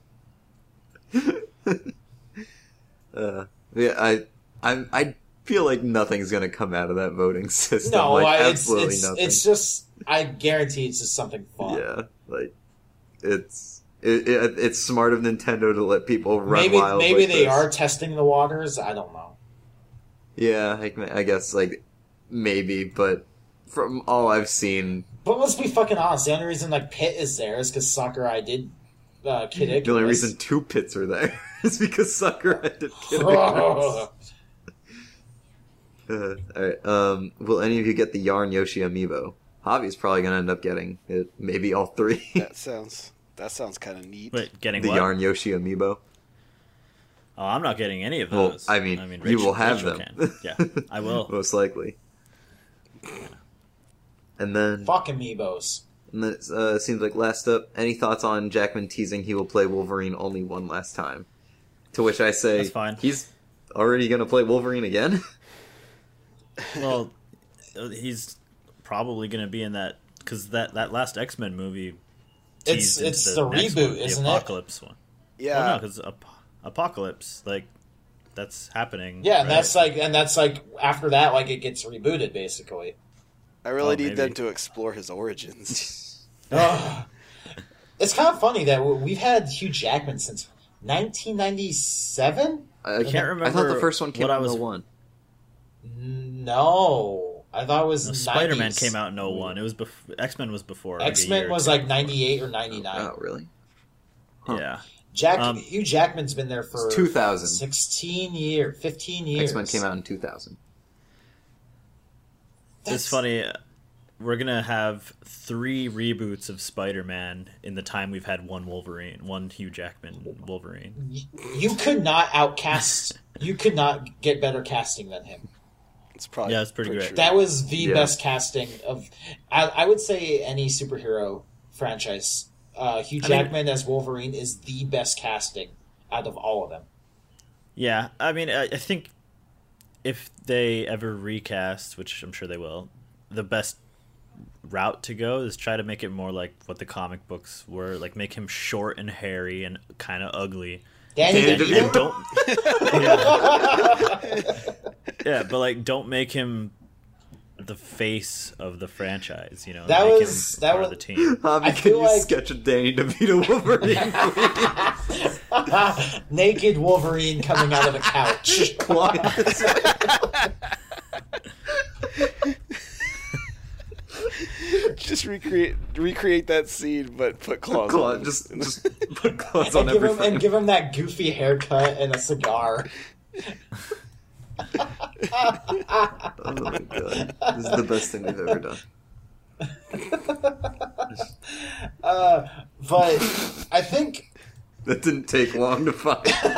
uh, yeah, I I I feel like nothing's gonna come out of that voting system. No, like, I, it's absolutely it's nothing. it's just I guarantee it's just something fun. Yeah, like it's it, it, it's smart of Nintendo to let people run maybe wild. maybe like they this. are testing the waters. I don't know. Yeah, I, I guess like maybe, but from all I've seen, But let's be fucking honest. The only reason like Pit is there is because Sakurai did uh, Kid Icarus. the only reason two pits are there is because Sakura did Kid Icarus. Uh, alright, um, will any of you get the Yarn Yoshi amiibo? Javi's probably gonna end up getting it, maybe all three. That sounds that sounds kind of neat. Wait, getting the what? Yarn Yoshi amiibo. Oh, I'm not getting any of Well, those. I mean, mean you Rachel- will have Rachel them. can. Yeah, I will. Most likely. And then, Fuck amiibos. and then it uh, seems like last up, any thoughts on Jackman teasing he will play Wolverine only one last time? To which I say, That's fine. he's already gonna play Wolverine again? Well, he's probably going to be in that because that, that last X Men movie. It's teased into it's the, next reboot, one, isn't the it? Apocalypse one. Yeah, Well, no, because Ap- Apocalypse, like that's happening. Yeah, and right? that's like, and that's like after that, like it gets rebooted basically. I really Oh, need maybe. them to explore his origins. Ugh. It's kind of funny that we've had Hugh Jackman since nineteen ninety-seven. I, I can't remember. I thought the first one came what out I was. in oh one. No, I thought it was No, Spider Man nineties. came out in oh one. It was bef- X Men was before. like, a X Men year or was two like before. ninety-eight or ninety-nine. Oh, really? Huh. Yeah. Jack Um, Hugh Jackman's been there for It's two thousand. sixteen years, fifteen years. X Men came out in two thousand. That's- It's funny. We're gonna have three reboots of Spider-Man in the time we've had one Wolverine, one Hugh Jackman Wolverine. You could not outcast. You could not get better casting than him. It's probably Yeah, it's pretty great. true. That was the Yeah. best casting of. I, I would say any superhero franchise. Uh, Hugh I mean- Jackman as Wolverine is the best casting out of all of them. Yeah, I mean, I, I think if they ever recast, which I'm sure they will, the best route to go is try to make it more like what the comic books were, like make him short and hairy and kind of ugly. Danny Danny And, DeVito? and don't, yeah. yeah, but like don't make him the face of the franchise. You know, That make was- him that part was- of the team. Javi, I can feel you like- sketch a Danny DeVito Wolverine, please? Naked Wolverine coming out of a couch. Just recreate recreate that scene, but put claws. Claw, on him. just, just put claws and on give him everything. and give him that goofy haircut and a cigar. Oh my god, this is the best thing we've ever done. Uh, but I think That didn't take long to find.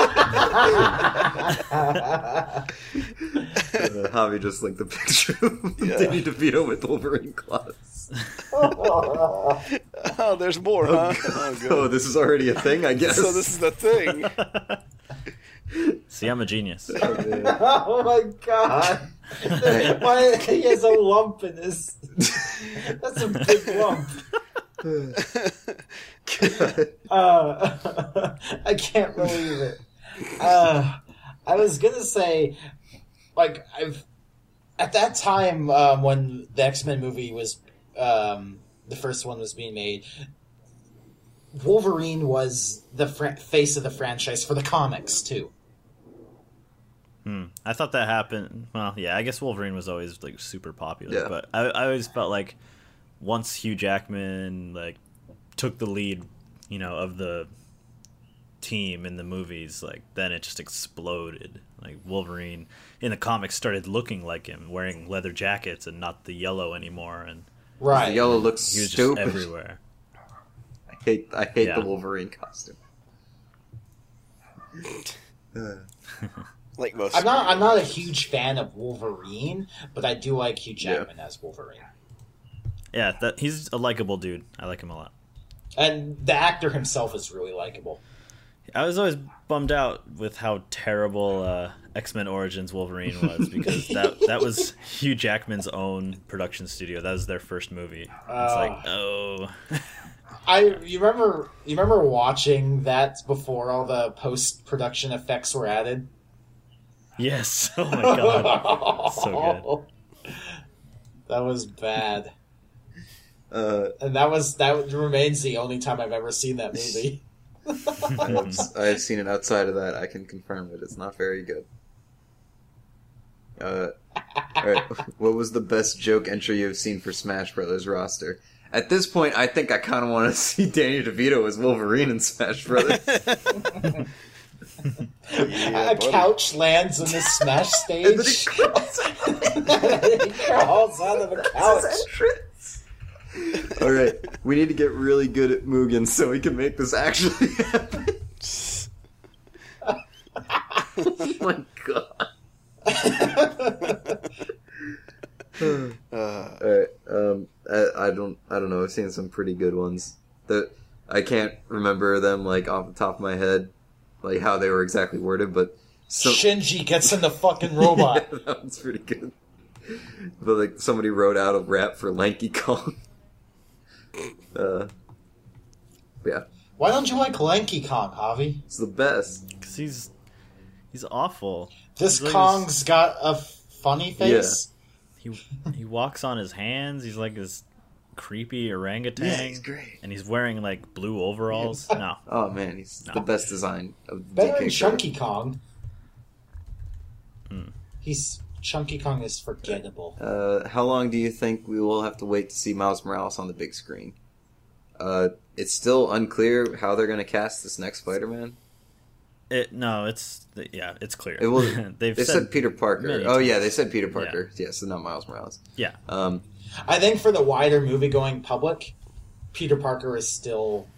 Uh, Javi just linked the picture of Yeah. Danny DeVito with Wolverine claws. Oh, there's more, huh? Oh, good. Oh, this is already a thing, I guess. So this is the thing. See, I'm a genius. oh my god! Why he has a lump in his? That's a big lump. Uh, I can't believe it. Uh, I was gonna say, like, I've at that time um, when the X-Men movie was um, the first one was being made, Wolverine was the fr- face of the franchise for the comics too. Hmm. I thought that happened. Well, yeah, I guess Wolverine was always like super popular, Yeah. but I, I always felt like once Hugh Jackman like took the lead, you know, of the team in the movies, like then it just exploded. Like Wolverine in the comics started looking like him, wearing leather jackets and not the yellow anymore, and Right. The yellow looks he was stupid. just everywhere. I hate I hate Yeah. the Wolverine costume. Like most. I'm not. I'm not a huge fan of Wolverine, but I do like Hugh Yeah. Jackman as Wolverine, Yeah, that he's a likable dude. I like him a lot. and the actor himself is really likable. I was always bummed out with how terrible uh, X-Men Origins Wolverine was, because that that was Hugh Jackman's own production studio. That was their first movie. It's like, oh, I you remember you remember watching that before all the post production effects were added. yes, oh my god, so good. That was bad, Uh, and that was that remains the only time I've ever seen that movie. I've, I've seen it outside of that. I can confirm it. It's not very good. Uh, alright. What was the best joke entry you've seen for Smash Brothers roster? At this point, I think I kind of want to see Danny DeVito as Wolverine in Smash Brothers. Yeah, A buddy. couch lands on the Smash stage. And then he crawls out. he crawls out of the couch. His entrance. All right, we need to get really good at Mugen so we can make this actually happen. Oh my god. Uh, All right, um, I, I don't, I don't know. I've seen some pretty good ones. The I can't remember them like off the top of my head, like how they were exactly worded, but some, Shinji gets in the fucking robot. Yeah, that one's pretty good. But like somebody wrote out a rap for Lanky Kong. Uh, yeah, Why don't you like Lanky Kong, Javi? it's the best. because he's he's awful. This He's like Kong's got a funny face. He he walks on his hands. He's like this creepy orangutan. great. And he's wearing like blue overalls. No, Oh man, he's No. the best design of the Better D K than show. Chunky Kong. Mm. He's Chunky Kong is forgettable. Uh, how long do you think we will have to wait to see Miles Morales on the big screen? Uh, it's still unclear how they're going to cast this next Spider-Man. it no, it's yeah, it's clear. It will. They've They said, said, Peter Parker. many Oh yeah, times. they said Peter Parker. Yeah, so not Miles Morales. yeah. Um, I think for the wider movie-going public, Peter Parker is still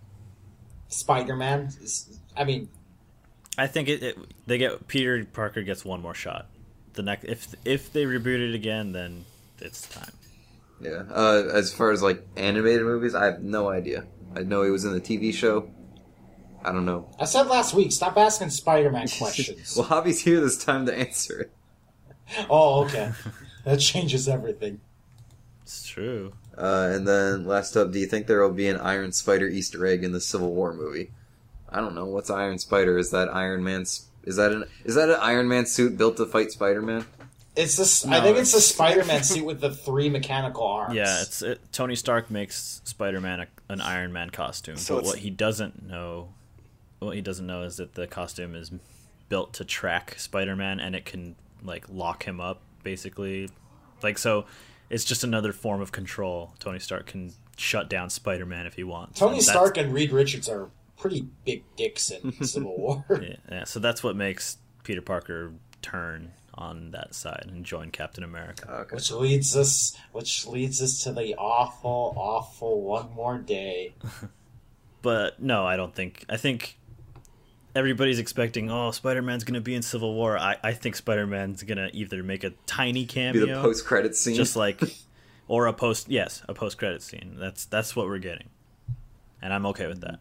Spider-Man. I mean, I think it, it they get Peter Parker gets one more shot. The next if if they reboot it again, then it's time. yeah. Uh, as far as like animated movies, I have no idea. I know he was in the T V show. I don't know. I said last week, stop asking Spider-Man questions. Well, Javi's here this time to answer it. Oh, okay. That changes everything. It's true. Uh, and then last up, do you think there will be an Iron Spider Easter egg in the Civil War movie? I don't know. What's Iron Spider? Is that Iron Man's? Is that an? Is that an Iron Man suit built to fight Spider Man? It's this. No, I think it's the it's- Spider-Man suit with the three mechanical arms. Yeah, it's it, Tony Stark makes Spider-Man a, an Iron Man costume, So but it's- what he doesn't know, what he doesn't know is that the costume is built to track Spider-Man, and it can like lock him up, basically. Like so, it's just another form of control. Tony Stark can shut down Spider-Man if he wants. Tony And that's- Stark and Reed Richards are pretty big dicks in Civil War. Yeah, yeah, so that's what makes Peter Parker turn on that side and join Captain America. Okay. Which leads us, which leads us to the awful, awful one more day. But no, I don't think. I think everybody's expecting, oh, Spider-Man's going to be in Civil War. I, I think Spider-Man's going to either make a tiny Be cameo, the post credit scene. just like, or a post, yes, a post-credit scene. That's that's what we're getting, and I'm okay with that.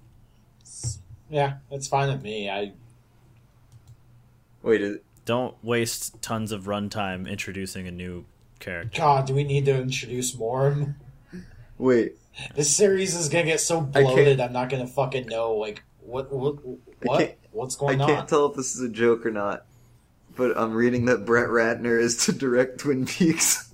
Yeah, it's fine with me. I Wait, is, Don't waste tons of runtime introducing a new character. God, do we need to introduce more? wait. This series is gonna get so I can't- bloated. I'm not gonna fucking know like what what I what can't- what's I going can't on. tell if this is a joke or not, but I'm reading that Brett Ratner is to direct Twin Peaks.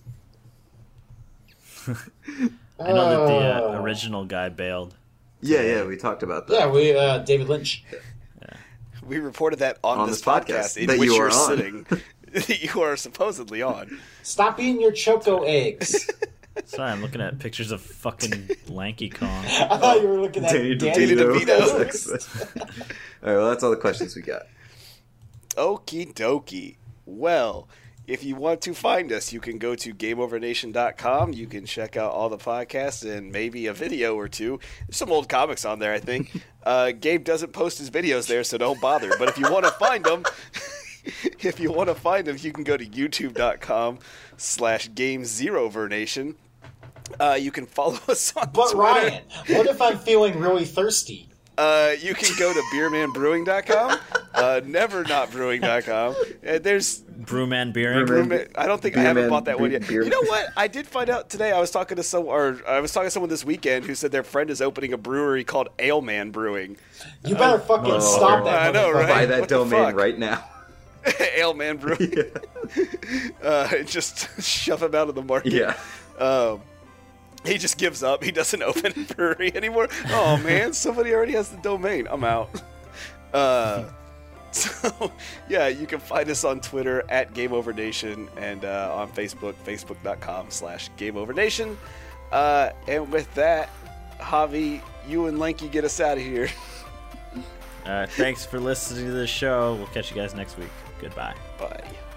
I know that the uh, Oh. original guy bailed. Yeah, yeah, we talked about that. Yeah, we uh, David Lynch. we reported that on, On this, this podcast podcast, in that which you you are are on. sitting. that you are supposedly on. Stop eating your choco eggs. Sorry, I'm looking at pictures of fucking Lanky Kong. I thought you were looking at Danny Danny DeVito. DeVito. All right, well, that's all the questions we got. Okie dokie. Well, if you want to find us, you can go to game over nation dot com. You can check out all the podcasts and maybe a video or two. There's some old comics on there, I think. Uh, Gabe doesn't post his videos there, so don't bother. But if you want to find them, if you want to find them, you can go to youtube dot com slash game zero vernation. Uh, you can follow us on But Twitter. Ryan, what if I'm feeling really thirsty? Uh, you can go to beer man brewing dot com, uh, never not brewing dot com. Uh, there's Brewman Beering. Brewman- Brewman- I don't think I Beer haven't Man- bought that one Be- yet. Beer- You know what? I did find out today. I was talking to some, or I was talking to someone this weekend who said their friend is opening a brewery called Aleman Brewing. You better fucking Oh, stop that. I know, motherfucker. right? Buy that What the domain fuck? right now. Aleman Brewing. uh, and just shove him out of the market. Yeah. Um, he just gives up. He doesn't open a brewery anymore. Oh man, somebody already has the domain. I'm out. Uh, so yeah, you can find us on Twitter at Game Over Nation and uh, on Facebook, facebook dot com slash Game Over Nation. Uh, and with that, Javi, you and Lanky get us out of here. Uh, thanks for listening to the show. We'll catch you guys next week. Goodbye. Bye.